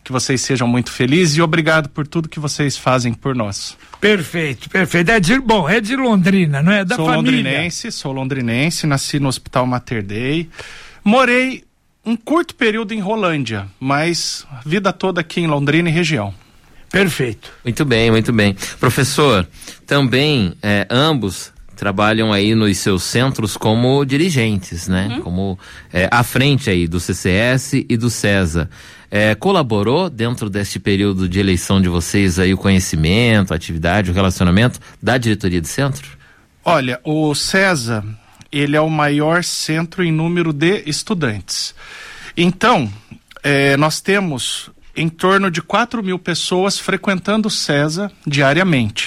que vocês sejam muito felizes e obrigado por tudo que vocês fazem por nós. Perfeito, perfeito. É de, bom, é de Londrina, não é? Da sou família. Londrinense, sou londrinense, nasci no Hospital Mater Dei. Morei um curto período em Rolândia, mas vida toda aqui em Londrina e região. Perfeito. Muito bem, muito bem. Professor, também é, ambos trabalham aí nos seus centros como dirigentes, né? Uhum. Como é, à frente aí do C C S e do CESA. É, colaborou dentro deste período de eleição de vocês aí o conhecimento, a atividade, o relacionamento da diretoria de centro? Olha, o CESA, ele é o maior centro em número de estudantes. Então, é, nós temos em torno de quatro mil pessoas frequentando o CESA diariamente.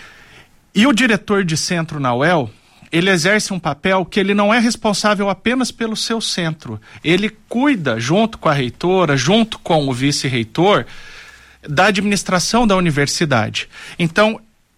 E o diretor de centro na U E L, ele exerce um papel que ele não é responsável apenas pelo seu centro. Ele cuida, junto com a reitora, junto com o vice-reitor, da administração da universidade. Então,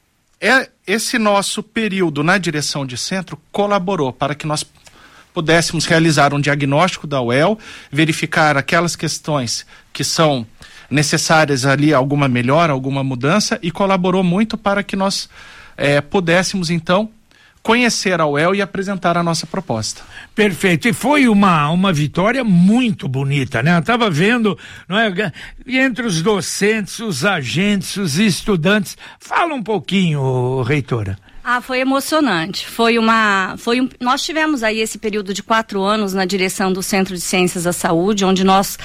é, esse nosso período na direção de centro colaborou para que nós pudéssemos realizar um diagnóstico da U E L, verificar aquelas questões que são necessárias ali, alguma melhora, alguma mudança, e colaborou muito para que nós é, pudéssemos, então, conhecer a U E L e apresentar a nossa proposta. Perfeito, e foi uma, uma vitória muito bonita, né? Eu estava vendo, não é, entre os docentes, os agentes, os estudantes. Fala um pouquinho, reitora. Ah, foi emocionante. Foi uma, foi um, nós tivemos aí esse período de quatro anos na direção do Centro de Ciências da Saúde, onde nós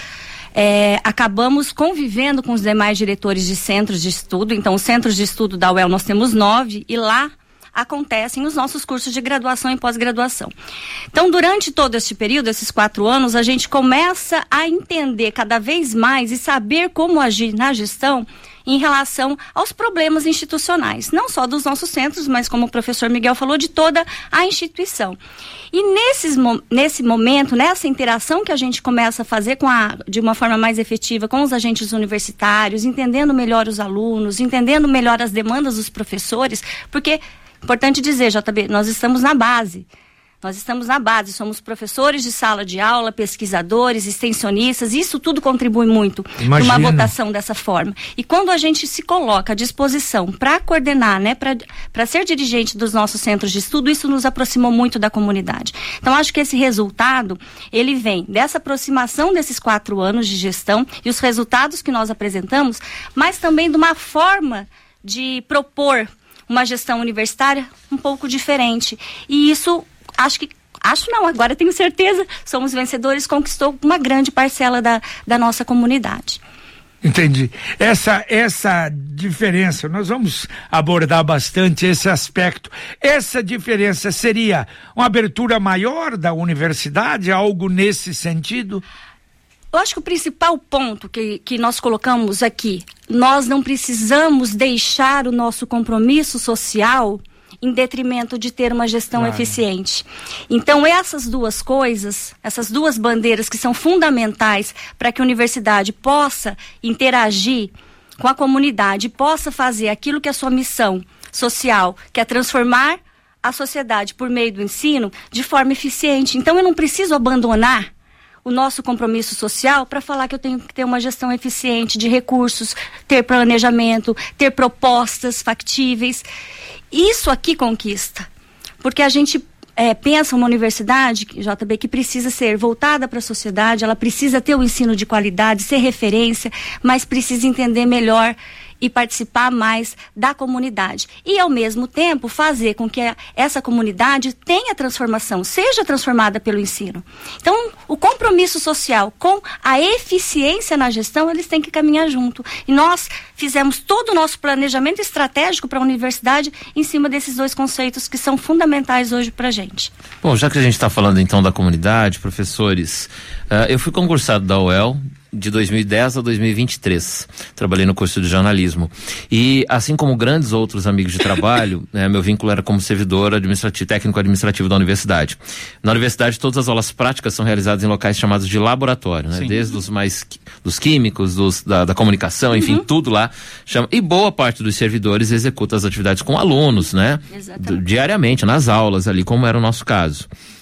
É, acabamos convivendo com os demais diretores de centros de estudo. Então, os centros de estudo da U E L nós temos nove e lá acontecem os nossos cursos de graduação e pós-graduação. Então, durante todo este período, esses quatro anos, a gente começa a entender cada vez mais e saber como agir na gestão em relação aos problemas institucionais, não só dos nossos centros, mas como o professor Miguel falou, de toda a instituição. E nesses, nesse momento, nessa interação que a gente começa a fazer com a, de uma forma mais efetiva com os agentes universitários, entendendo melhor os alunos, entendendo melhor as demandas dos professores, porque, importante dizer, J B, nós estamos na base. Nós estamos na base, somos professores de sala de aula, pesquisadores, extensionistas, isso tudo contribui muito para uma votação dessa forma. E quando a gente se coloca à disposição para coordenar, né, para ser dirigente dos nossos centros de estudo, isso nos aproximou muito da comunidade. Então, acho que esse resultado, ele vem dessa aproximação desses quatro anos de gestão e os resultados que nós apresentamos, mas também de uma forma de propor uma gestão universitária um pouco diferente. E isso... Acho que, acho não, agora tenho certeza, somos vencedores, conquistou uma grande parcela da, da nossa comunidade. Entendi. Essa, essa diferença, nós vamos abordar bastante esse aspecto. Essa diferença seria uma abertura maior da universidade, algo nesse sentido? Eu acho que o principal ponto que, que nós colocamos aqui, nós não precisamos deixar o nosso compromisso social em detrimento de ter uma gestão claro. eficiente. Então, essas duas coisas, essas duas bandeiras que são fundamentais para que a universidade possa interagir com a comunidade, possa fazer aquilo que é a sua missão social, que é transformar a sociedade por meio do ensino de forma eficiente. Então, eu não preciso abandonar o nosso compromisso social para falar que eu tenho que ter uma gestão eficiente de recursos, ter planejamento, ter propostas factíveis. Isso aqui conquista, porque a gente é, pensa uma universidade, J B, que precisa ser voltada para a sociedade, ela precisa ter um ensino de qualidade, ser referência, mas precisa entender melhor e participar mais da comunidade. E, ao mesmo tempo, fazer com que a, essa comunidade tenha transformação, seja transformada pelo ensino. Então, o compromisso social com a eficiência na gestão, eles têm que caminhar junto. E nós fizemos todo o nosso planejamento estratégico para a universidade em cima desses dois conceitos que são fundamentais hoje para a gente. Bom, já que a gente está falando então da comunidade, professores, uh, eu fui concursado da U E L de dois mil e dez a dois mil e vinte e três. Trabalhei no curso de jornalismo. E, assim como grandes outros amigos de trabalho, né, meu vínculo era como servidor administrativo, técnico-administrativo da universidade. Na universidade, todas as aulas práticas são realizadas em locais chamados de laboratório, né? Desde os mais, dos químicos, dos, da, da comunicação, enfim, uhum. tudo lá. Chama, e boa parte dos servidores executa as atividades com alunos, né? Do, diariamente, nas aulas ali, como era o nosso caso.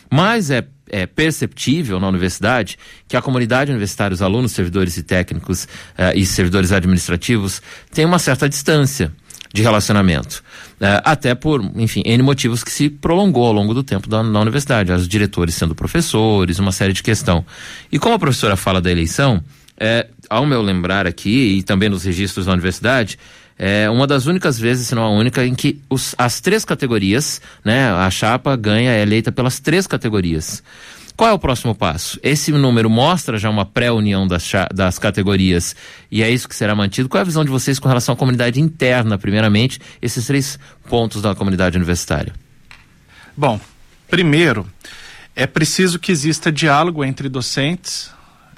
Mas é, é perceptível na universidade que a comunidade universitária, os alunos, servidores e técnicos uh, e servidores administrativos têm uma certa distância de relacionamento. Uh, até por, enfim, N motivos que se prolongou ao longo do tempo da, na universidade. Os diretores sendo professores, uma série de questões. E como a professora fala da eleição, é, ao meu lembrar aqui, e também nos registros da universidade, é uma das únicas vezes, se não a única, em que os, as três categorias, né, a chapa ganha, é eleita pelas três categorias. Qual é o próximo passo? Esse número mostra já uma pré-união das, das categorias e é isso que será mantido. Qual é a visão de vocês com relação à comunidade interna, primeiramente, esses três pontos da comunidade universitária? Bom, primeiro, é preciso que exista diálogo entre docentes,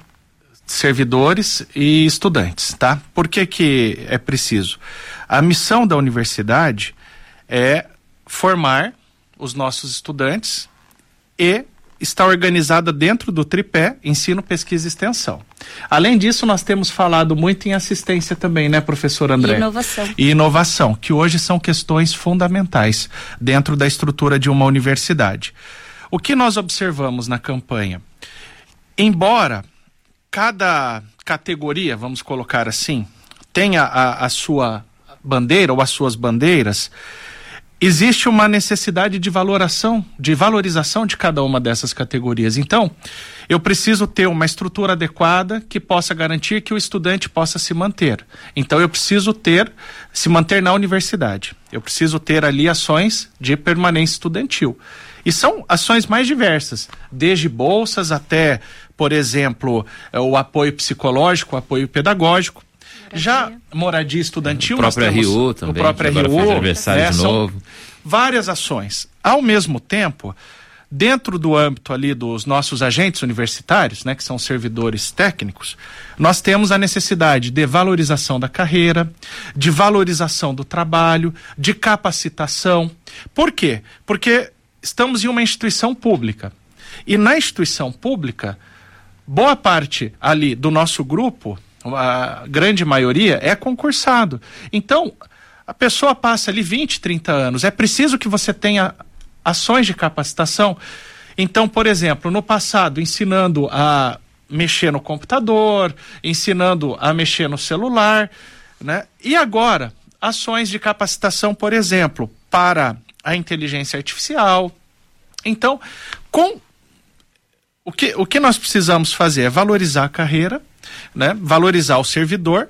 servidores e estudantes, tá? Por que que é preciso? A missão da universidade é formar os nossos estudantes e está organizada dentro do tripé ensino, pesquisa e extensão. Além disso, nós temos falado muito em assistência também, né, professor André? E inovação. E inovação, que hoje são questões fundamentais dentro da estrutura de uma universidade. O que nós observamos na campanha? Embora cada categoria, vamos colocar assim, tenha a, a sua bandeira ou as suas bandeiras, existe uma necessidade de valoração, de valorização de cada uma dessas categorias. Então, eu preciso ter uma estrutura adequada que possa garantir que o estudante possa se manter. Então, eu preciso ter, se manter na universidade. Eu preciso ter ali ações de permanência estudantil. E são ações mais diversas, desde bolsas até, por exemplo, o apoio psicológico, o apoio pedagógico. Já moradia estudantil, o próprio nós temos R U também, o próprio agora R U, fez aniversário é, de novo. Várias ações. Ao mesmo tempo, dentro do âmbito ali dos nossos agentes universitários, né, que são servidores técnicos, nós temos a necessidade de valorização da carreira, de valorização do trabalho, de capacitação. Por quê? Porque estamos em uma instituição pública. E na instituição pública, boa parte ali do nosso grupo, a grande maioria, é concursado. Então, a pessoa passa ali vinte, trinta anos. É preciso que você tenha ações de capacitação. Então, por exemplo, no passado, ensinando a mexer no computador, ensinando a mexer no celular, né? E agora, ações de capacitação, por exemplo, para a inteligência artificial. Então, com o que, o que nós precisamos fazer é valorizar a carreira, né? Valorizar o servidor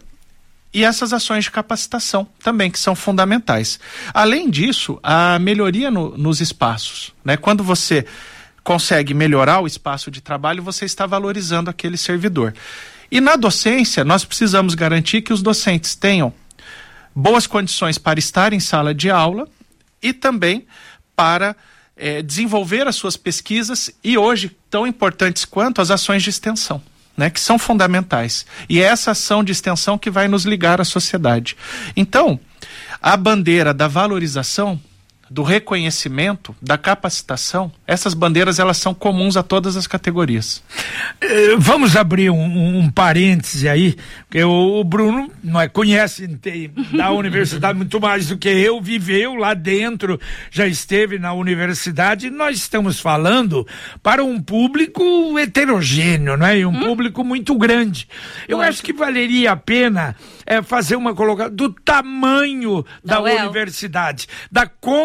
e essas ações de capacitação também, que são fundamentais. Além disso, a melhoria no, nos espaços, né? Quando você consegue melhorar o espaço de trabalho, você está valorizando aquele servidor. E na docência, nós precisamos garantir que os docentes tenham boas condições para estar em sala de aula e também para eh, desenvolver as suas pesquisas e hoje tão importantes quanto as ações de extensão, né, que são fundamentais. E é essa ação de extensão que vai nos ligar à sociedade. Então, a bandeira da valorização, do reconhecimento, da capacitação, essas bandeiras elas são comuns a todas as categorias. Eh, vamos abrir um, um parêntese aí, porque o, o Bruno não é, conhece tem, da universidade muito mais do que eu, viveu lá dentro, já esteve na universidade, e nós estamos falando para um público heterogêneo, não é? E um hum? público muito grande. Eu Nossa. acho que valeria a pena é, fazer uma colocação do tamanho da, da universidade, da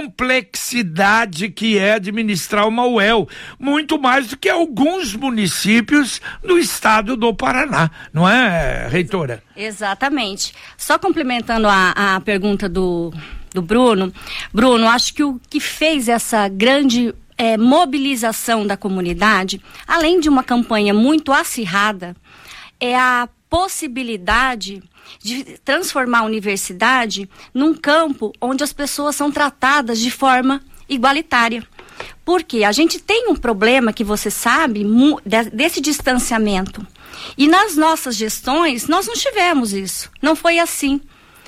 complexidade que é administrar uma U E L, muito mais do que alguns municípios do estado do Paraná, não é, reitora? Exatamente. Só complementando a, a pergunta do, do Bruno, Bruno, acho que o que fez essa grande é, mobilização da comunidade, além de uma campanha muito acirrada, é a possibilidade de transformar a universidade num campo onde as pessoas são tratadas de forma igualitária. Porque a gente tem um problema que você sabe desse distanciamento. E nas nossas gestões nós não tivemos isso. Não foi assim.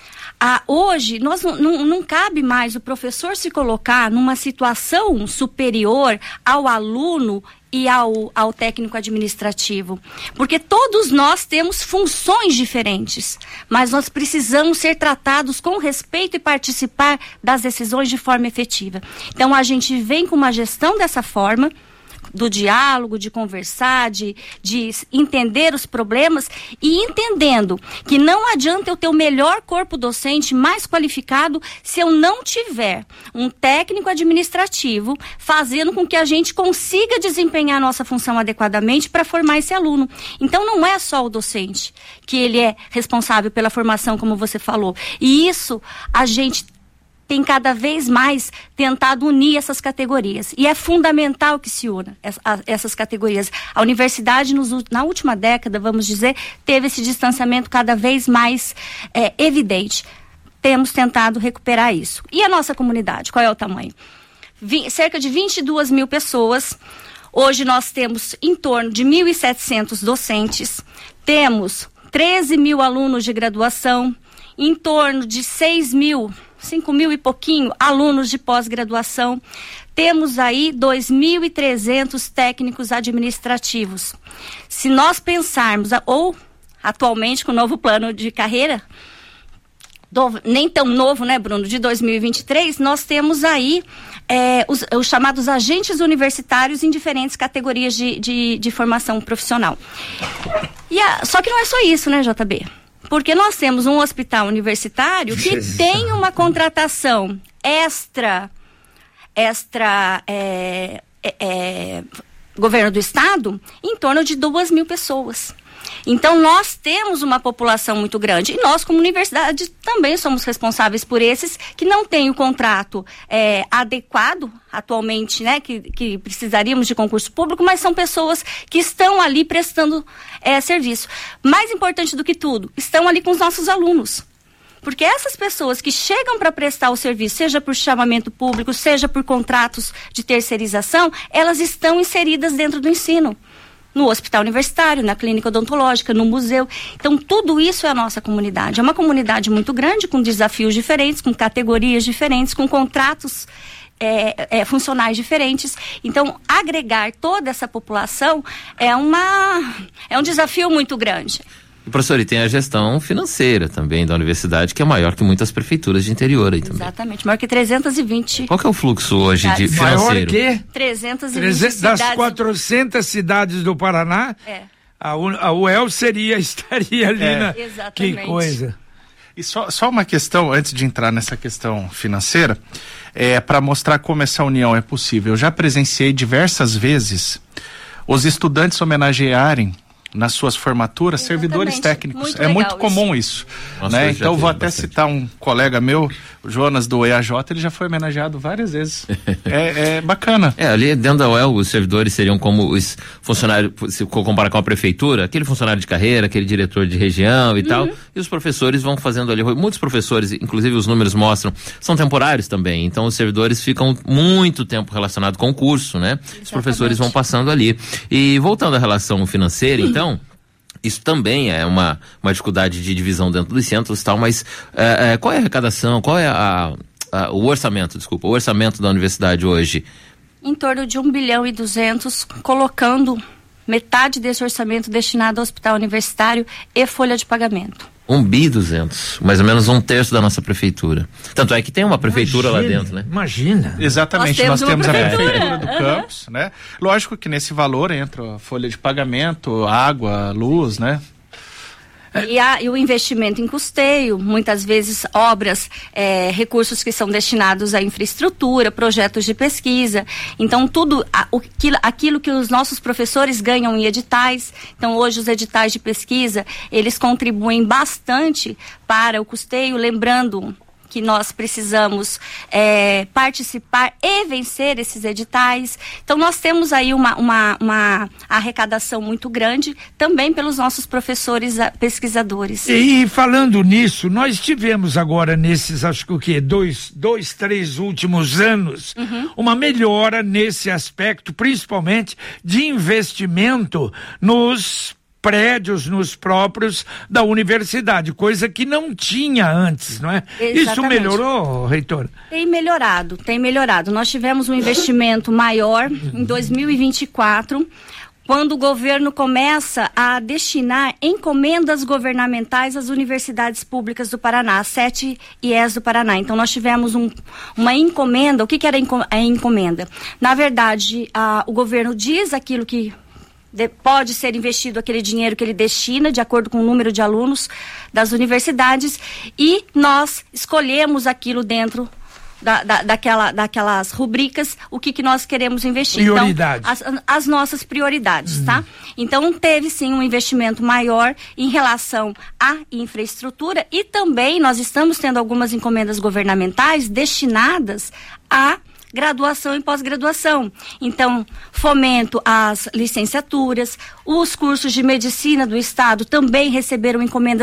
Ah, hoje nós não, não, não cabe mais o professor se colocar numa situação superior ao aluno e ao, ao técnico administrativo, porque todos nós temos funções diferentes, mas nós precisamos ser tratados com respeito e participar das decisões de forma efetiva. Então a gente vem com uma gestão dessa forma, do diálogo, de conversar, de, de entender os problemas e entendendo que não adianta eu ter o melhor corpo docente, mais qualificado, se eu não tiver um técnico administrativo fazendo com que a gente consiga desempenhar a nossa função adequadamente para formar esse aluno. Então não é só o docente que ele é responsável pela formação, como você falou. E isso a gente tem cada vez mais tentado unir essas categorias. E é fundamental que se una essas categorias. A universidade, nos, na última década, vamos dizer, teve esse distanciamento cada vez mais é, evidente. Temos tentado recuperar isso. E a nossa comunidade, qual é o tamanho? Vi, cerca de vinte e duas mil pessoas. Hoje nós temos em torno de mil e setecentos docentes. Temos treze mil alunos de graduação, em torno de seis mil, cinco mil e pouquinho alunos de pós-graduação. Temos aí dois mil e trezentos técnicos administrativos. Se nós pensarmos, ou atualmente com o novo plano de carreira, do, nem tão novo, né, Bruno, de dois mil e vinte e três, nós temos aí é, os, os chamados agentes universitários em diferentes categorias de, de, de formação profissional. E a, só que não é só isso, né, J B? Porque nós temos um hospital universitário que Jesus. Tem uma contratação extra, extra é, é, é, governo do estado, em torno de duas mil pessoas. Então nós temos uma população muito grande e nós como universidade também somos responsáveis por esses que não têm o contrato é, adequado atualmente, né, que, que precisaríamos de concurso público, mas são pessoas que estão ali prestando é, serviço. Mais importante do que tudo, estão ali com os nossos alunos. Porque essas pessoas que chegam para prestar o serviço, seja por chamamento público, seja por contratos de terceirização, elas estão inseridas dentro do ensino. No hospital universitário, na clínica odontológica, no museu. Então, tudo isso é a nossa comunidade. É uma comunidade muito grande, com desafios diferentes, com categorias diferentes, com contratos é, é, funcionais diferentes. Então, agregar toda essa população é, uma, é um desafio muito grande. Professor, e tem a gestão financeira também da universidade, que é maior que muitas prefeituras de interior aí também. Exatamente, maior que trezentos e vinte. Qual que é o fluxo hoje de financeiro? Maior que? trezentos e vinte cidades. Das quatrocentas cidades do Paraná, é. a, a U E L seria, estaria ali, é. na... Exatamente. Que coisa. E só, só uma questão, antes de entrar nessa questão financeira, é, para mostrar como essa união é possível. Eu já presenciei diversas vezes os estudantes homenagearem nas suas formaturas, exatamente, servidores técnicos. Muito é muito comum isso. isso Nossa, né? Então vou até bastante. citar um colega meu, o Jonas do E A J, ele já foi homenageado várias vezes. é, é bacana. É, ali dentro da U E L, os servidores seriam como os funcionários, se comparar com a prefeitura, aquele funcionário de carreira, aquele diretor de região e uhum. tal, e os professores vão fazendo ali, muitos professores, inclusive os números mostram, são temporários também, então os servidores ficam muito tempo relacionados com o curso, né? Exatamente. Os professores vão passando ali. E voltando à relação financeira, então, Então, isso também é uma, uma dificuldade de divisão dentro dos centros e tal, mas é, é, qual é a arrecadação, qual é a, a, o orçamento, desculpa, o orçamento da universidade hoje? Em torno de um bilhão e duzentos, colocando metade desse orçamento destinado ao hospital universitário e folha de pagamento. Um bi duzentos, mais ou menos um terço da nossa prefeitura. Tanto é que tem uma prefeitura imagina, lá dentro, né? Imagina. Exatamente, nós temos, nós temos a prefeitura. prefeitura do Uhum. campus, né? Lógico que nesse valor entra a folha de pagamento, água, luz, né? E, a, e o investimento em custeio, muitas vezes obras, é, recursos que são destinados à infraestrutura, projetos de pesquisa. Então, tudo a, o, aquilo que os nossos professores ganham em editais. Então, hoje, os editais de pesquisa, eles contribuem bastante para o custeio, lembrando que nós precisamos é, participar e vencer esses editais. Então, nós temos aí uma, uma, uma arrecadação muito grande, também pelos nossos professores pesquisadores. E, e falando nisso, nós tivemos agora nesses, acho que o quê? Dois, dois, três últimos anos, uhum. uma melhora nesse aspecto, principalmente de investimento nos prédios, nos próprios da universidade, coisa que não tinha antes, não é? Exatamente. Isso melhorou, reitor? Tem melhorado, tem melhorado. Nós tivemos um investimento maior em dois mil e vinte e quatro, quando o governo começa a destinar encomendas governamentais às universidades públicas do Paraná, as sete I E S do Paraná. Então, nós tivemos um, uma encomenda. O que, que era a encomenda? Na verdade, a, o governo diz aquilo que de, pode ser investido, aquele dinheiro que ele destina, de acordo com o número de alunos das universidades, e nós escolhemos aquilo dentro Da, da, daquela, daquelas rubricas, o que, que nós queremos investir. Prioridade. Então, as, as nossas prioridades, uhum. tá? Então, teve sim um investimento maior em relação à infraestrutura, e também nós estamos tendo algumas encomendas governamentais destinadas a graduação e pós-graduação. Então, fomento às licenciaturas, os cursos de medicina do estado também receberam encomendas